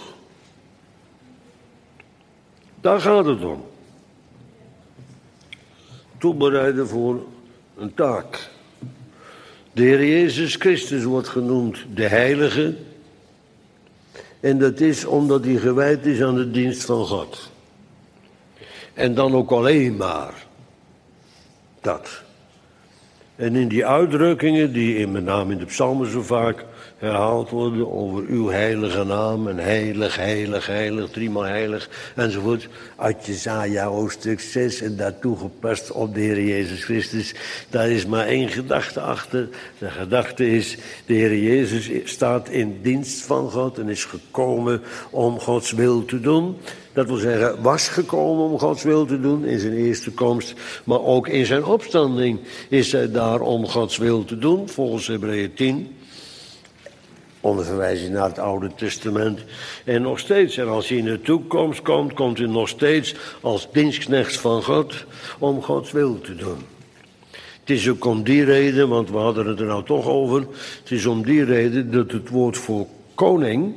S1: Daar gaat het om. Toebereiden voor een taak. De Heer Jezus Christus wordt genoemd de Heilige. En dat is omdat hij gewijd is aan de dienst van God. En dan ook alleen maar dat. En in die uitdrukkingen, die in, met name in de psalmen zo vaak herhaald worden, over uw heilige naam, en heilig, heilig, heilig, driemaal heilig, enzovoort, uit Jesaja hoofdstuk zes, en daartoe gepast op de Heer Jezus Christus, daar is maar één gedachte achter. De gedachte is, de Heer Jezus staat in dienst van God en is gekomen om Gods wil te doen. Dat wil zeggen, was gekomen om Gods wil te doen in zijn eerste komst, maar ook in zijn opstanding is hij daar om Gods wil te doen, volgens Hebreeën tien. Onder verwijzing naar het Oude Testament. En nog steeds, en als hij in de toekomst komt, komt hij nog steeds als dienstknecht van God om Gods wil te doen. Het is ook om die reden, want we hadden het er nou toch over, het is om die reden dat het woord voor koning,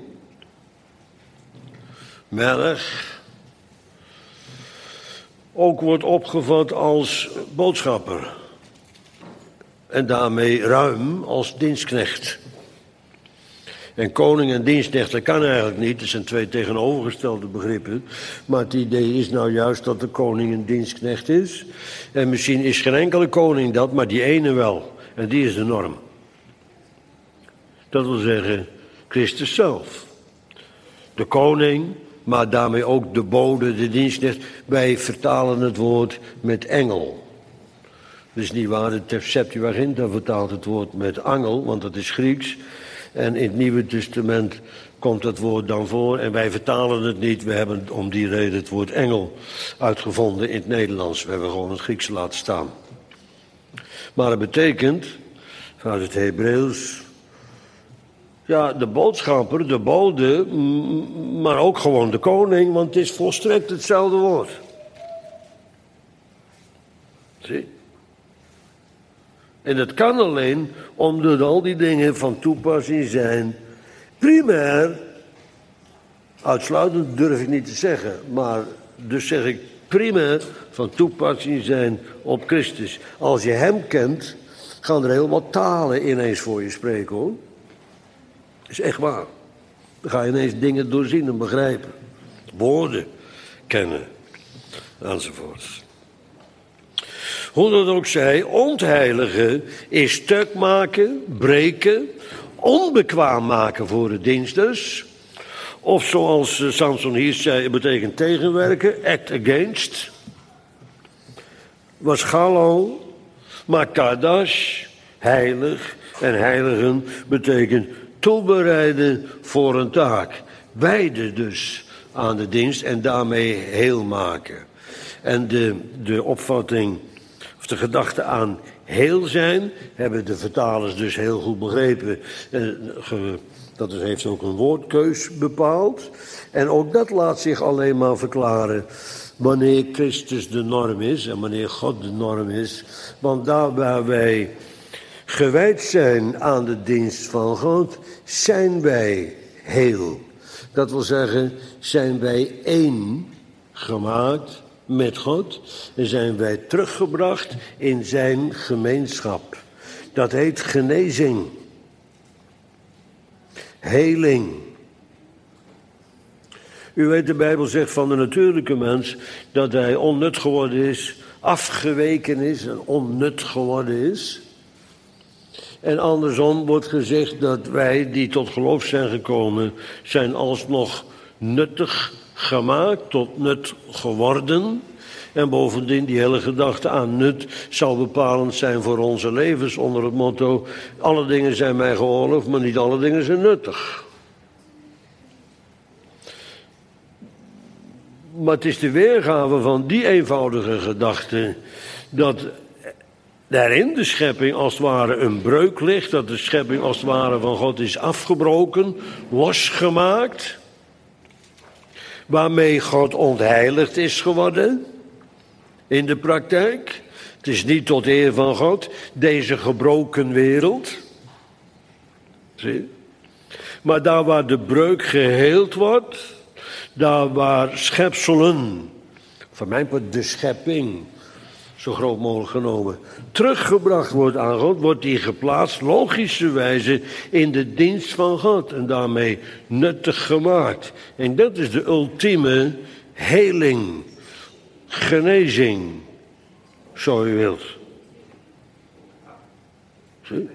S1: melch, ook wordt opgevat als boodschapper. En daarmee ruim als dienstknecht. En koning en dienstknecht, dat kan eigenlijk niet. Dat zijn twee tegenovergestelde begrippen. Maar het idee is nou juist dat de koning een dienstknecht is. En misschien is geen enkele koning dat, maar die ene wel. En die is de norm. Dat wil zeggen, Christus zelf. De koning, maar daarmee ook de bode, de dienstknecht. Wij vertalen het woord met engel. Dat is niet waar, de Septuaginta vertaalt het woord met angel, want dat is Grieks. En in het Nieuwe Testament komt dat woord dan voor. En wij vertalen het niet. We hebben om die reden het woord engel uitgevonden in het Nederlands. We hebben gewoon het Grieks laten staan. Maar het betekent, vanuit het Hebreeuws, ja, de boodschapper, de bode, maar ook gewoon de koning, want het is volstrekt hetzelfde woord. Zie? En dat kan alleen omdat al die dingen van toepassing zijn. Primair, uitsluitend durf ik niet te zeggen, maar dus zeg ik primair van toepassing zijn op Christus. Als je hem kent, gaan er heel wat talen ineens voor je spreken, hoor. Dat is echt waar. Dan ga je ineens dingen doorzien en begrijpen. Woorden kennen, enzovoorts. Hoe dat ook zij, ontheiligen is stuk maken, breken, onbekwaam maken voor de diensters. Of zoals Samson hier zei, betekent tegenwerken, act against. Was Galo, maar Kadash, heilig, en heiligen betekent toebereiden voor een taak. Wijden dus aan de dienst en daarmee heel maken. En de, de opvatting, of de gedachte aan heel zijn, hebben de vertalers dus heel goed begrepen. Dat heeft ook een woordkeus bepaald. En ook dat laat zich alleen maar verklaren wanneer Christus de norm is en wanneer God de norm is. Want daar waar wij gewijd zijn aan de dienst van God, zijn wij heel. Dat wil zeggen, zijn wij één gemaakt met God en zijn wij teruggebracht in zijn gemeenschap. Dat heet genezing, heling. U weet, de Bijbel zegt van de natuurlijke mens dat hij onnut geworden is, afgeweken is en onnut geworden is. En andersom wordt gezegd dat wij die tot geloof zijn gekomen, zijn alsnog nuttig gemaakt, tot nut geworden. En bovendien, die hele gedachte aan nut zal bepalend zijn voor onze levens onder het motto: alle dingen zijn mij geoorloofd, maar niet alle dingen zijn nuttig. Maar het is de weergave van die eenvoudige gedachte dat daarin de schepping als het ware een breuk ligt, dat de schepping als het ware van God is afgebroken, losgemaakt, waarmee God ontheiligd is geworden in de praktijk. Het is niet tot eer van God, deze gebroken wereld. Zie? Maar daar waar de breuk geheeld wordt, daar waar schepselen, van mijn part de schepping, zo groot mogelijk genomen, teruggebracht wordt aan God, wordt die geplaatst, logischerwijze, in de dienst van God. En daarmee nuttig gemaakt. En dat is de ultieme heling, genezing, zo u wilt. Zie?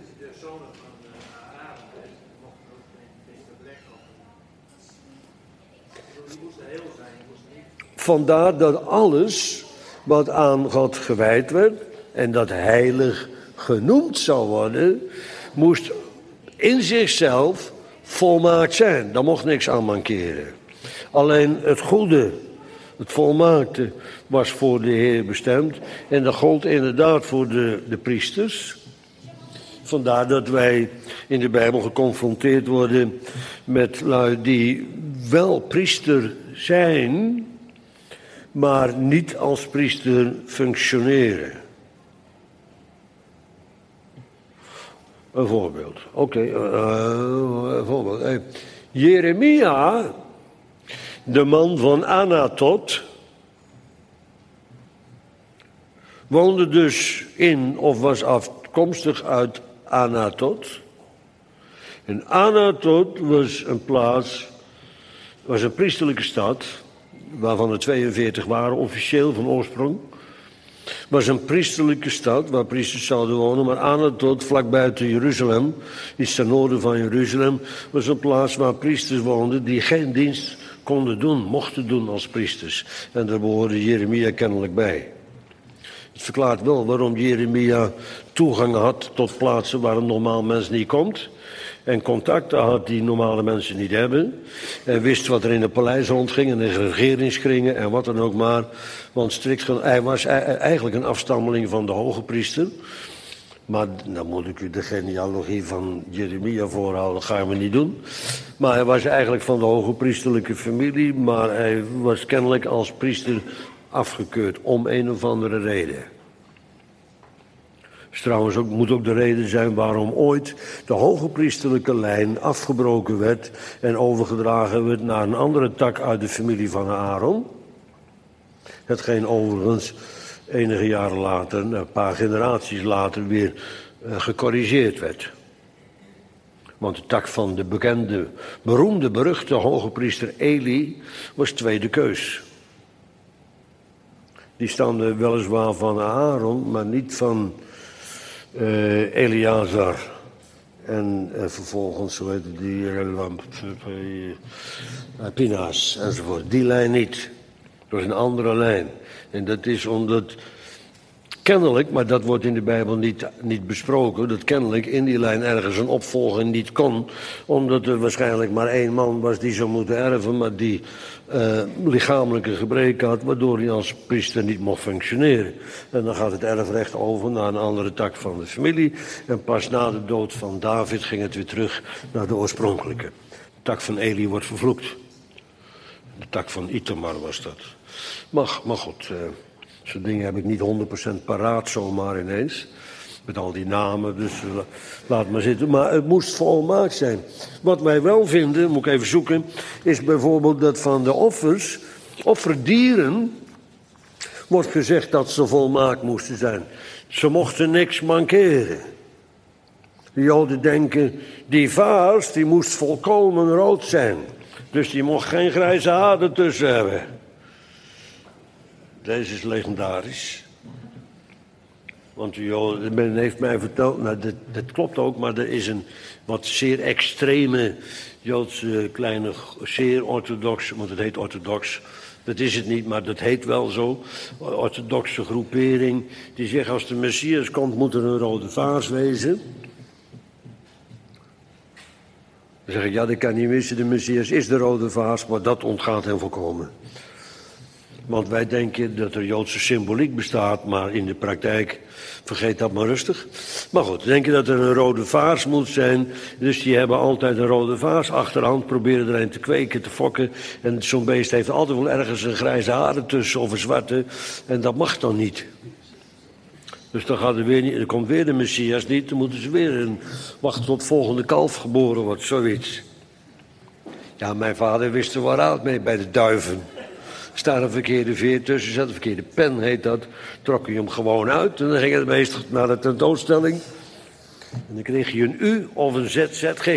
S1: Vandaar dat alles wat aan God gewijd werd en dat heilig genoemd zou worden, moest in zichzelf volmaakt zijn. Daar mocht niks aan mankeren. Alleen het goede, het volmaakte, was voor de Heer bestemd. En dat gold inderdaad voor de, de priesters. Vandaar dat wij in de Bijbel geconfronteerd worden met lui die wel priester zijn, maar niet als priester functioneren. Een voorbeeld. Oké, okay, uh, een voorbeeld. Hey. Jeremia, de man van Anatot, woonde dus in of was afkomstig uit Anatot. En Anatot was een plaats, was een priesterlijke stad, waarvan er tweeënveertig waren, officieel van oorsprong. Was een priesterlijke stad waar priesters zouden wonen, maar Anatot, vlak buiten Jeruzalem, iets ten noorden van Jeruzalem, was een plaats waar priesters woonden die geen dienst konden doen, mochten doen als priesters. En daar behoorde Jeremia kennelijk bij. Het verklaart wel waarom Jeremia toegang had tot plaatsen waar een normaal mens niet komt. En contacten had die normale mensen niet hebben. En wist wat er in het paleis rondging en in regeringskringen en wat dan ook maar. Want strikt, hij was eigenlijk een afstammeling van de hoge priester. Maar dan moet ik u de genealogie van Jeremia voorhouden, dat gaan we niet doen. Maar hij was eigenlijk van de hoge priesterlijke familie. Maar hij was kennelijk als priester afgekeurd om een of andere reden. Dus trouwens ook, moet ook de reden zijn waarom ooit de hoge priesterlijke lijn afgebroken werd en overgedragen werd naar een andere tak uit de familie van Aaron. Hetgeen overigens enige jaren later, een paar generaties later, weer uh, gecorrigeerd werd. Want de tak van de bekende, beroemde, beruchte hoge priester Eli was tweede keus. Die stamde weliswaar van Aaron, maar niet van uh, Eleazar. En uh, vervolgens, hoe heette die, uh, Pinaas enzovoort. Die lijn niet. Dat is een andere lijn. En dat is omdat kennelijk, maar dat wordt in de Bijbel niet, niet besproken, dat kennelijk in die lijn ergens een opvolger niet kon, omdat er waarschijnlijk maar één man was die zou moeten erven, maar die uh, lichamelijke gebreken had, waardoor hij als priester niet mocht functioneren. En dan gaat het erfrecht over naar een andere tak van de familie. En pas na de dood van David ging het weer terug naar de oorspronkelijke. De tak van Eli wordt vervloekt. De tak van Itamar was dat. Maar, maar goed, uh, zo'n dingen heb ik niet honderd procent paraat zomaar ineens. Met al die namen, dus uh, laat maar zitten. Maar het moest volmaakt zijn. Wat wij wel vinden, moet ik even zoeken, is bijvoorbeeld dat van de offers, offerdieren, wordt gezegd dat ze volmaakt moesten zijn. Ze mochten niks mankeren. De Joden denken, die vaas, die moest volkomen rood zijn. Dus die mocht geen grijze haar ertussen hebben. Deze is legendarisch. Want men heeft mij verteld, nou dat, dat klopt ook, maar er is een wat zeer extreme Joodse kleine, zeer orthodox, want het heet orthodox. Dat is het niet, maar dat heet wel zo. Orthodoxe groepering. Die zegt als de Messias komt moet er een rode vaas wezen. Dan zeg ik, ja dat kan niet missen, de Messias is de rode vaas, maar dat ontgaat hem volkomen. Want wij denken dat er Joodse symboliek bestaat, maar in de praktijk, vergeet dat maar rustig. Maar goed, we denken dat er een rode vaas moet zijn, dus die hebben altijd een rode vaas achterhand, proberen er een te kweken, te fokken. En zo'n beest heeft altijd wel ergens een grijze haren tussen of een zwarte, en dat mag dan niet. Dus dan gaat er weer niet, er komt weer de Messias niet, dan moeten ze weer een, wachten tot het volgende kalf geboren wordt, zoiets. Ja, mijn vader wist er wel raad mee bij de duiven. staat een verkeerde veer tussen, zat een verkeerde pen, heet dat. Trok je hem gewoon uit en dan ging het meestal naar de tentoonstelling. En dan kreeg je een U of een Z Z G.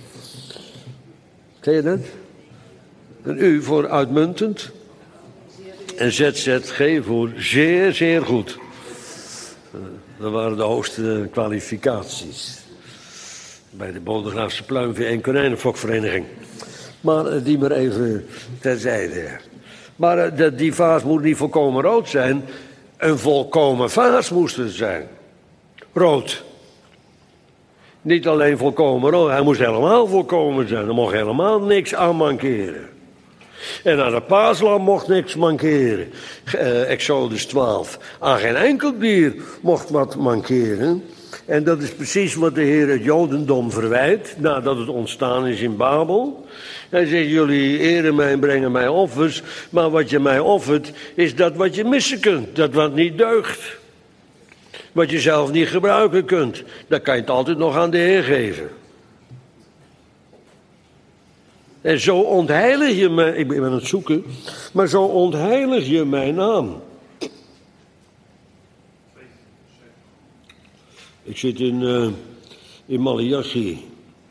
S1: Ken je dat? Een U voor uitmuntend. En Z Z G voor zeer, zeer goed. Dat waren de hoogste kwalificaties. Bij de Bodegraafse Pluimvee en Konijnenfokvereniging. Maar die maar even terzijde. Maar uh, die vaas moet niet volkomen rood zijn. Een volkomen vaas moest het zijn. Rood. Niet alleen volkomen rood, hij moest helemaal volkomen zijn. Er mocht helemaal niks aan mankeren. En aan de paaslam mocht niks mankeren. Uh, Exodus twaalf. Aan geen enkel dier mocht wat mankeren. En dat is precies wat de Heer het Jodendom verwijt, nadat het ontstaan is in Babel. Hij zegt, jullie eren mij en brengen mij offers, maar wat je mij offert, is dat wat je missen kunt, dat wat niet deugt. Wat je zelf niet gebruiken kunt, dan kan je het altijd nog aan de Heer geven. En zo ontheilig je mij, ik ben aan het zoeken, maar zo ontheilig je mijn naam. Ik zit in, uh, in Maleachi.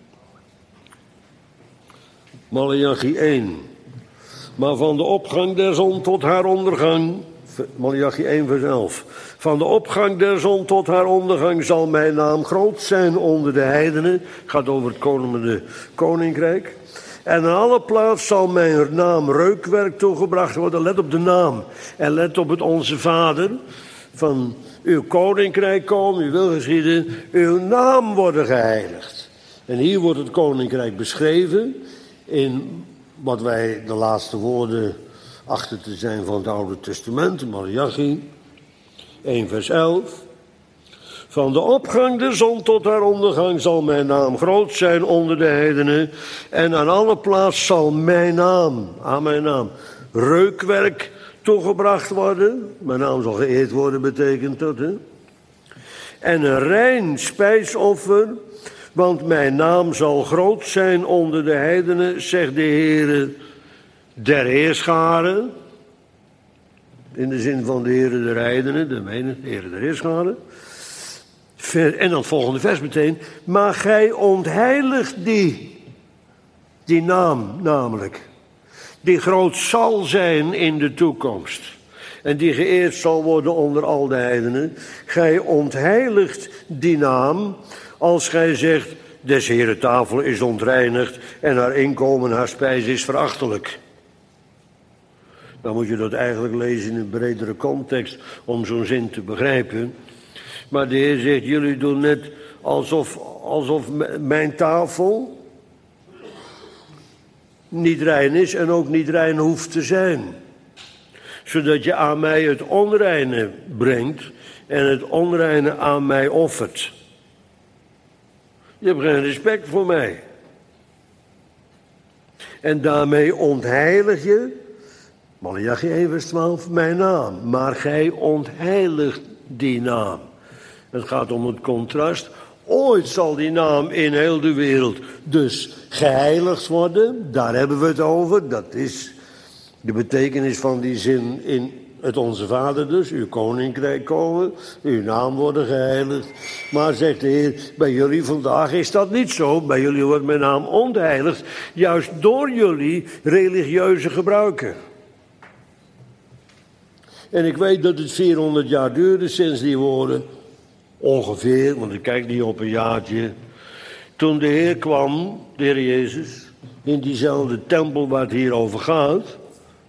S1: Maleachi één. Maar van de opgang der zon tot haar ondergang. Maleachi één vers elf. Van de opgang der zon tot haar ondergang zal mijn naam groot zijn onder de heidenen. Gaat over het komende koninkrijk. En aan alle plaats zal mijn naam reukwerk toegebracht worden. Let op de naam. En let op het Onze Vader. Van uw koninkrijk komen, uw wil geschieden, uw naam worden geheiligd. En hier wordt het koninkrijk beschreven in wat wij de laatste woorden achten te zijn van het Oude Testament, Maleachi één vers elf. Van de opgang der zon tot haar ondergang zal mijn naam groot zijn onder de heidenen. En aan alle plaats zal mijn naam, aan mijn naam, reukwerk toegebracht worden. Mijn naam zal geëerd worden, betekent dat, hè? En een rein spijsoffer, want mijn naam zal groot zijn onder de heidenen, zegt de Heere der Heerscharen. In de zin van de Heere der heidenen, de mene, de Heere der Heerscharen. En dan het volgende vers meteen. Maar gij ontheiligt die, die naam namelijk. Die groot zal zijn in de toekomst. En die geëerd zal worden onder al de heidenen. Gij ontheiligt die naam als gij zegt, des Heeren tafel is ontreinigd en haar inkomen, haar spijs is verachtelijk. Dan moet je dat eigenlijk lezen in een bredere context om zo'n zin te begrijpen. Maar de Heer zegt, jullie doen net alsof, alsof mijn tafel niet rein is en ook niet rein hoeft te zijn. Zodat je aan mij het onreine brengt en het onreine aan mij offert. Je hebt geen respect voor mij. En daarmee ontheilig je, Maleachi één vers twaalf, mijn naam. Maar gij ontheiligt die naam. Het gaat om het contrast. Ooit zal die naam in heel de wereld dus geheiligd worden. Daar hebben we het over. Dat is de betekenis van die zin in het Onze Vader dus. Uw koninkrijk komen, uw naam worden geheiligd. Maar zegt de Heer, bij jullie vandaag is dat niet zo. Bij jullie wordt mijn naam ontheiligd. Juist door jullie religieuze gebruiken. En ik weet dat het vierhonderd jaar duurde sinds die woorden. Ongeveer, want ik kijk niet op een jaartje. Toen de Heer kwam, de Heer Jezus, in diezelfde tempel waar het hier over gaat.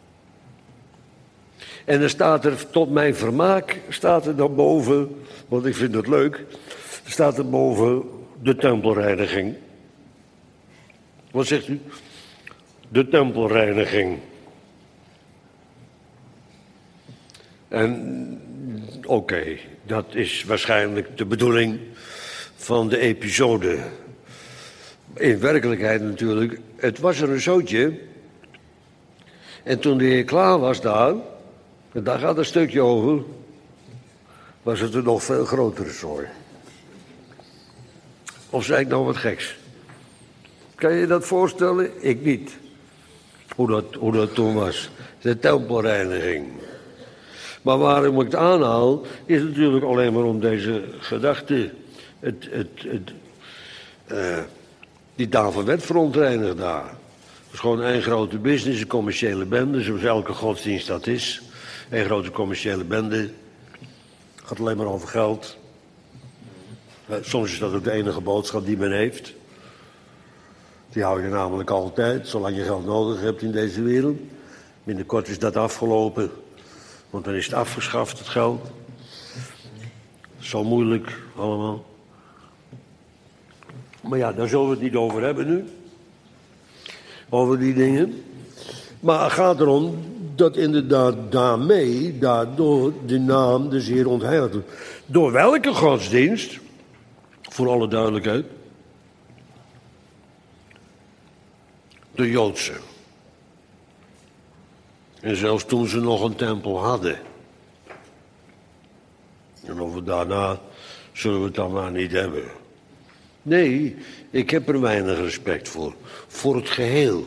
S1: En er staat er, tot mijn vermaak, staat er dan boven, want ik vind het leuk, er staat er boven de tempelreiniging. Wat zegt u? De tempelreiniging. En oké, okay, dat is waarschijnlijk de bedoeling van de episode. In werkelijkheid natuurlijk, het was er een zootje. En toen de Heer klaar was daar, en daar gaat een stukje over, was het een nog veel grotere zooi. Of zei ik nou wat geks? Kan je je dat voorstellen? Ik niet. hoe dat, hoe dat toen was. De tempelreiniging. Maar waarom ik het aanhaal, is natuurlijk alleen maar om deze gedachte. Het, het, het, uh, die tafel werd verontreinigd daar. Het is gewoon één grote business, een commerciële bende, zoals elke godsdienst dat is. Een grote commerciële bende. Het gaat alleen maar over geld. Soms is dat ook de enige boodschap die men heeft. Die hou je namelijk altijd, zolang je geld nodig hebt in deze wereld. Binnenkort is dat afgelopen, want dan is het afgeschaft, het geld. Zo moeilijk allemaal. Maar ja, daar zullen we het niet over hebben nu. Over die dingen. Maar het gaat erom dat inderdaad daarmee, daardoor de naam de Heer ontheiligd wordt. Door welke godsdienst? Voor alle duidelijkheid. De Joodse. En zelfs toen ze nog een tempel hadden. En over daarna zullen we het dan maar niet hebben. Nee, ik heb er weinig respect voor. Voor het geheel.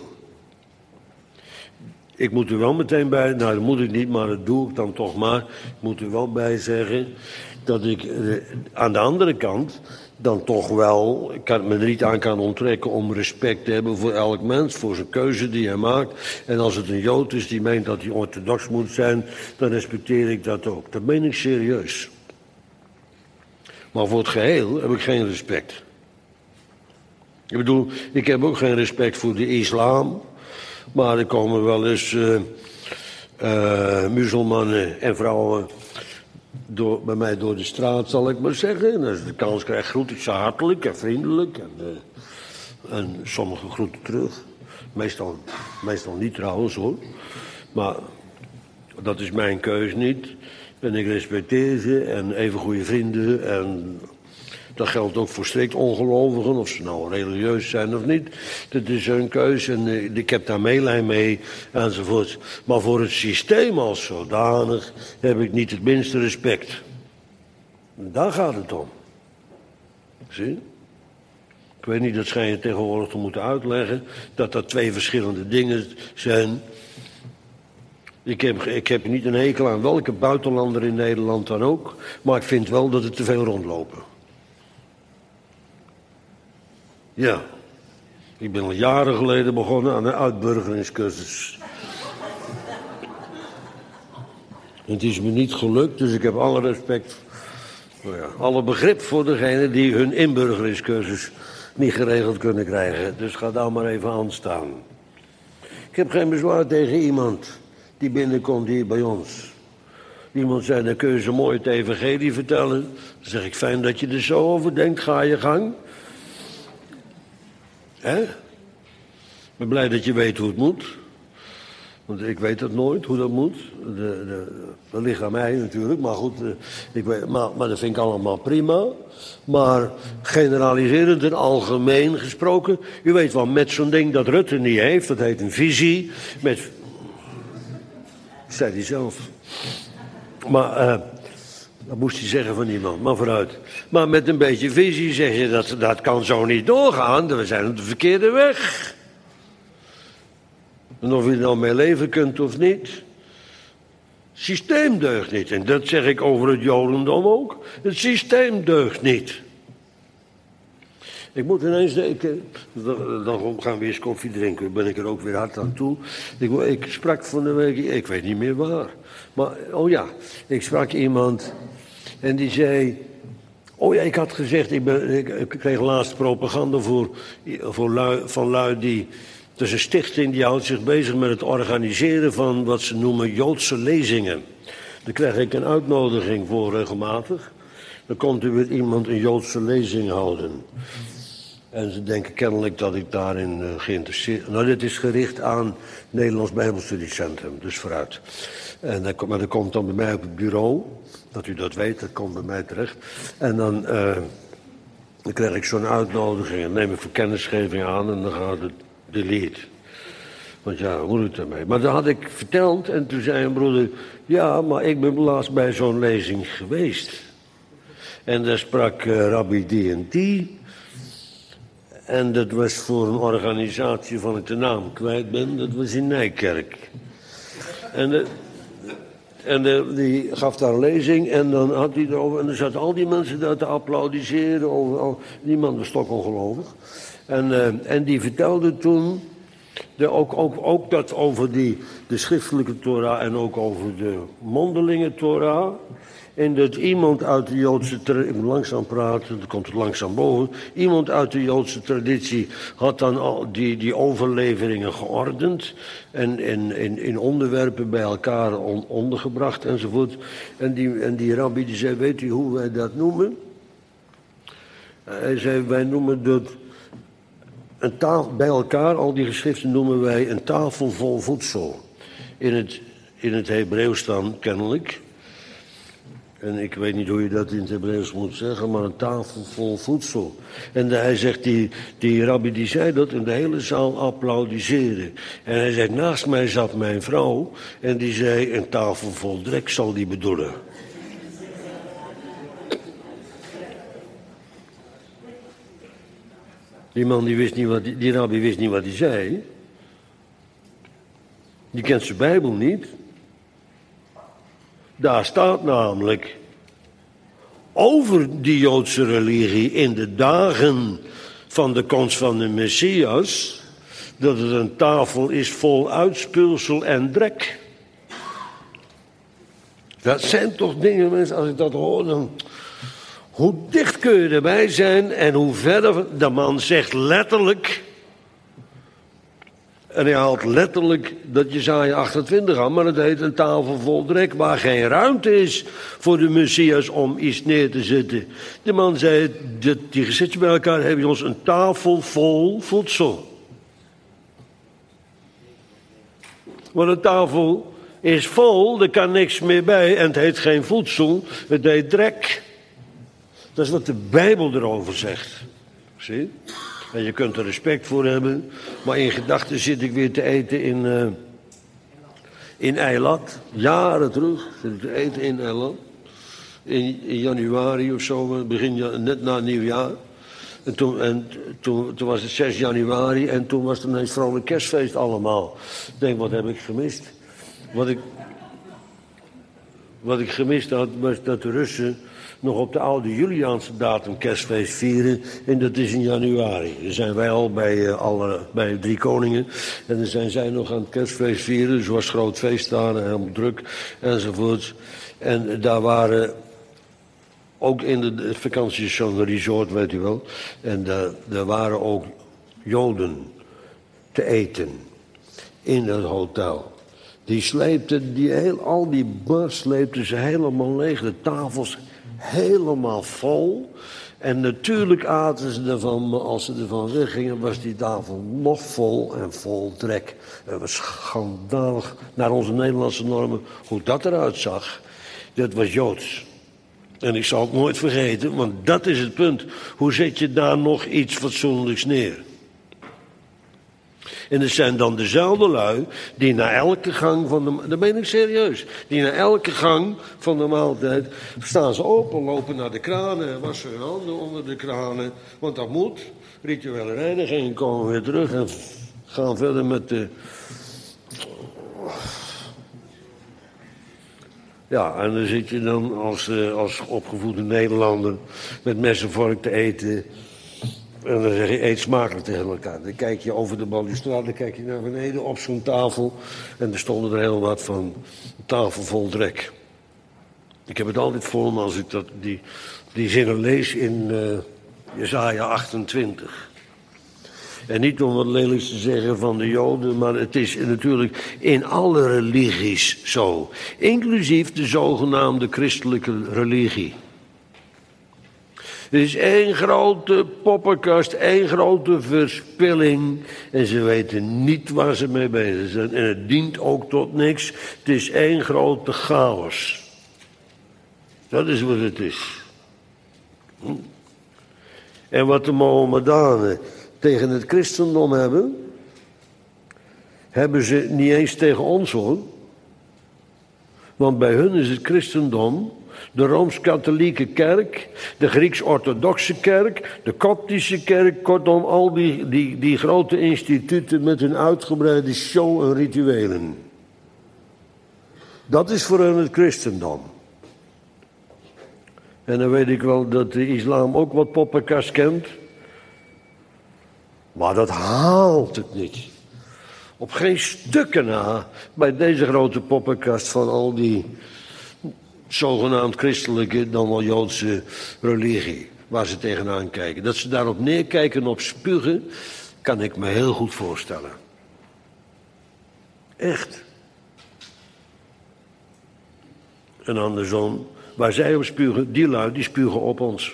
S1: Ik moet er wel meteen bij, nou dat moet ik niet, maar dat doe ik dan toch maar. Ik moet er wel bij zeggen dat ik eh, aan de andere kant dan toch wel, ik kan me er niet aan kan onttrekken om respect te hebben voor elk mens, voor zijn keuze die hij maakt. En als het een Jood is die meent dat hij orthodox moet zijn, dan respecteer ik dat ook. Dat meen ik serieus. Maar voor het geheel heb ik geen respect. Ik bedoel, ik heb ook geen respect voor de islam. Maar er komen wel eens uh, uh, muzelmannen en vrouwen door, bij mij door de straat, zal ik maar zeggen. En als ik de kans krijg, groet ik ze hartelijk en vriendelijk. En, uh, en sommigen groeten terug. Meestal, meestal niet trouwens hoor. Maar dat is mijn keus niet. En ik respecteer ze en even goede vrienden. En dat geldt ook voor strikt ongelovigen, of ze nou religieus zijn of niet. Dat is hun keuze en uh, ik heb daar meelij mee enzovoort. Maar voor het systeem als zodanig heb ik niet het minste respect. Daar gaat het om. Zie? Ik weet niet, dat schijn je tegenwoordig te moeten uitleggen, dat dat twee verschillende dingen zijn. Ik heb, ik heb niet een hekel aan welke buitenlander in Nederland dan ook, maar ik vind wel dat er te veel rondlopen. Ja, ik ben al jaren geleden begonnen aan een uitburgeringscursus. Het is me niet gelukt, dus ik heb alle respect, nou ja, alle begrip voor degenen die hun inburgeringscursus niet geregeld kunnen krijgen. Dus ga daar maar even aan staan. Ik heb geen bezwaar tegen iemand die binnenkomt hier bij ons. Iemand zei, dan kun je zo mooi het evangelie vertellen. Dan zeg ik, fijn dat je er zo over denkt, ga je gang. Hè? Ik ben blij dat je weet hoe het moet. Want ik weet het nooit, hoe dat moet. De, de, dat ligt aan mij natuurlijk, maar goed. Ik weet, maar, maar dat vind ik allemaal prima. Maar generaliserend en algemeen gesproken. U weet wel, met zo'n ding dat Rutte niet heeft, dat heet een visie. Met, zei hij zelf. Maar uh, dat moest hij zeggen van iemand, maar vooruit. Maar met een beetje visie zeg je, dat, dat kan zo niet doorgaan. We zijn op de verkeerde weg. En of je er nou mee leven kunt of niet. Het systeem deugt niet. En dat zeg ik over het Jodendom ook. Het systeem deugt niet. Ik moet ineens, ik, dan gaan we eens koffie drinken, dan ben ik er ook weer hard aan toe. Ik, ik sprak van de week, ik weet niet meer waar. Maar, oh ja, ik sprak iemand en die zei, oh ja, ik had gezegd, ik, ben, ik, ik kreeg laatst propaganda voor, voor lui, van lui die, het is een stichting die houdt zich bezig met het organiseren van wat ze noemen Joodse lezingen. Daar krijg ik een uitnodiging voor regelmatig. Dan komt er weer iemand een Joodse lezing houden. En ze denken kennelijk dat ik daarin uh, geïnteresseerd ben. Nou, dit is gericht aan het Nederlands Bijbelstudiecentrum, dus vooruit. En dat, maar dat komt dan bij mij op het bureau, dat u dat weet, dat komt bij mij terecht. En dan, uh, dan krijg ik zo'n uitnodiging en neem ik voor kennisgeving aan en dan gaat het delete. Want ja, hoe moet het ermee? Maar dat had ik verteld en toen zei een broeder, ja, maar ik ben laatst bij zo'n lezing geweest. En daar sprak uh, rabbi die en die. En dat was voor een organisatie van ik de naam kwijt ben. Dat was in Nijkerk. En, de, en de, die gaf daar een lezing en dan had hij erover. En er zaten al die mensen daar te applaudisseren. Over, over, die man was stokongelovig. En, uh, en die vertelde toen. De, ook, ook, ook dat over die, de schriftelijke Torah en ook over de mondelinge Torah. En dat iemand uit de Joodse traditie, ik moet langzaam praten, dat komt er langzaam boven. Iemand uit de Joodse traditie had dan al die, die overleveringen geordend. En in, in, in onderwerpen bij elkaar on, ondergebracht enzovoort. En die, en die rabbi die zei, weet u hoe wij dat noemen? Hij zei, wij noemen dat... Een tafel, bij elkaar, al die geschriften noemen wij een tafel vol voedsel. In het, in het Hebreeuws dan kennelijk. En ik weet niet hoe je dat in het Hebreeuws moet zeggen, maar een tafel vol voedsel. En de, hij zegt, die, die rabbi die zei dat en de hele zaal applaudisseerde. En hij zegt, naast mij zat mijn vrouw en die zei, een tafel vol drek zal die bedoelen. Die man die wist niet wat, die, die rabbi wist niet wat hij zei. Die kent zijn Bijbel niet. Daar staat namelijk over die Joodse religie in de dagen van de komst van de Messias, dat het een tafel is vol uitspulsel en drek. Dat zijn toch dingen, mensen, als ik dat hoor, dan... Hoe dicht kun je erbij zijn en hoe verder... De man zegt letterlijk... En hij haalt letterlijk dat Jesaja achtentwintig aan, maar het heet een tafel vol drek, waar geen ruimte is voor de Messias om iets neer te zetten. De man zei, die gezetje bij elkaar hebben ons een tafel vol voedsel. Want een tafel is vol, er kan niks meer bij en het heet geen voedsel, het heet drek. Dat is wat de Bijbel erover zegt. Zie? En je kunt er respect voor hebben. Maar in gedachten zit ik weer te eten in, uh, in Eilat. Jaren terug zit ik te eten in Eilat. In, in januari of zo, begin, net na nieuwjaar. En, toen, en toen, toen was het zes januari en toen was het ineens vrolijk kerstfeest allemaal. Ik denk, wat heb ik gemist? Wat ik, wat ik gemist had, was dat de Russen nog op de oude Juliaanse datum kerstfeest vieren. En dat is in januari. Dan zijn wij al bij, uh, alle, bij Drie Koningen. En dan zijn zij nog aan het kerstfeest vieren. Dus was groot feest daar, helemaal druk enzovoort. En daar waren ook in de, de vakantie, zo'n resort, weet u wel. En daar, daar waren ook Joden te eten in dat hotel. Die sleepten, die heel, al die bars sleepten ze helemaal leeg. De tafels helemaal vol. En natuurlijk aten ze ervan, maar als ze ervan weggingen, was die tafel nog vol en vol drek. Het was schandalig naar onze Nederlandse normen hoe dat eruit zag. Dat was Joods. En ik zal het nooit vergeten, want dat is het punt. Hoe zet je daar nog iets fatsoenlijks neer? En het zijn dan dezelfde lui die na elke gang van de... Dat ben ik serieus. Die na elke gang van de maaltijd staan ze open, lopen naar de kranen en wassen hun handen onder de kranen. Want dat moet. Rituele reiniging, komen weer terug en gaan verder met de... Ja, en dan zit je dan als, als opgevoede Nederlander met mes en vork te eten. En dan zeg je, eet smakelijk tegen elkaar. Dan kijk je over de balustrade, dan kijk je naar beneden op zo'n tafel. En er stonden er heel wat van, een tafel vol drek. Ik heb het altijd voor me als ik dat, die, die zinnen lees in uh, Jesaja achtentwintig. En niet om wat lelijks te zeggen van de Joden, maar het is natuurlijk in alle religies zo. Inclusief de zogenaamde christelijke religie. Het is één grote poppenkast, één grote verspilling. En ze weten niet waar ze mee bezig zijn. En het dient ook tot niks. Het is één grote chaos. Dat is wat het is. Hm? En wat de Mohammedanen tegen het christendom hebben, hebben ze niet eens tegen ons hoor. Want bij hun is het christendom de Rooms-Katholieke kerk, de Grieks-Orthodoxe kerk, de Koptische kerk, kortom al die, die, die grote instituten met hun uitgebreide show en rituelen. Dat is voor hen het christendom. En dan weet ik wel dat de islam ook wat poppenkast kent. Maar dat haalt het niet. Op geen stukken na bij deze grote poppenkast van al die zogenaamd christelijke, dan wel Joodse religie. Waar ze tegenaan kijken. Dat ze daarop neerkijken, op spugen, kan ik me heel goed voorstellen. Echt. En andersom, waar zij op spugen, die lui, die spugen op ons.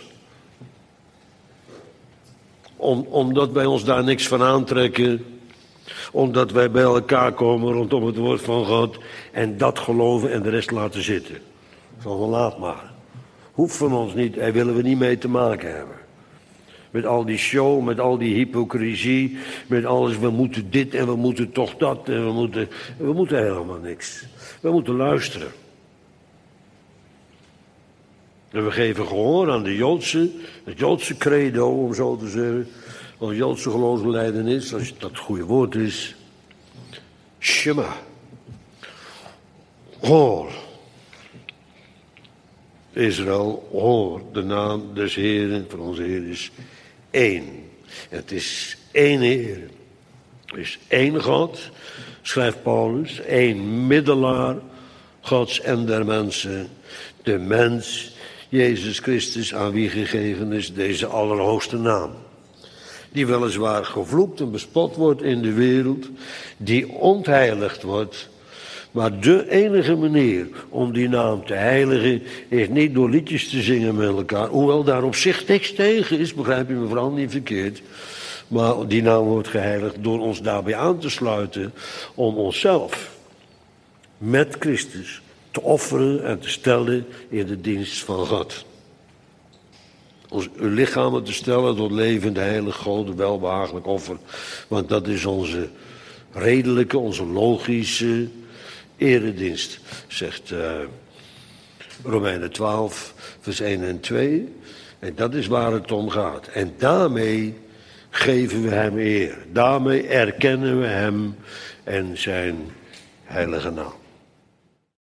S1: Om, omdat wij ons daar niks van aantrekken. Omdat wij bij elkaar komen rondom het woord van God. En dat geloven en de rest laten zitten. Zo van laat maar. Hoeft van ons niet, daar willen we niet mee te maken hebben. Met al die show, met al die hypocrisie. Met alles, we moeten dit en we moeten toch dat. En we moeten, we moeten helemaal niks. We moeten luisteren. En we geven gehoor aan de Joodse, het Joodse credo, om zo te zeggen. Wat het Joodse geloofsbelijdenis, als dat het goede woord is. Shema. Hoor. Israël, hoor. De naam des Heeren, van onze Heer is één. En het is één Heer. Er is één God, schrijft Paulus. Één middelaar, Gods en der mensen. De mens, Jezus Christus, aan wie gegeven is deze allerhoogste naam. Die weliswaar gevloekt en bespot wordt in de wereld, die ontheiligd wordt. Maar de enige manier om die naam te heiligen is niet door liedjes te zingen met elkaar. Hoewel daar op zich niks tegen is, begrijp je me vooral niet verkeerd. Maar die naam wordt geheiligd door ons daarbij aan te sluiten om onszelf met Christus te offeren en te stellen in de dienst van God. Ons uw lichamen te stellen tot levend, heilig, God, welbehagelijk offer. Want dat is onze redelijke, onze logische eredienst, zegt uh, Romeinen twaalf, vers één en twee. En dat is waar het om gaat. En daarmee geven we hem eer. Daarmee erkennen we hem en zijn heilige naam.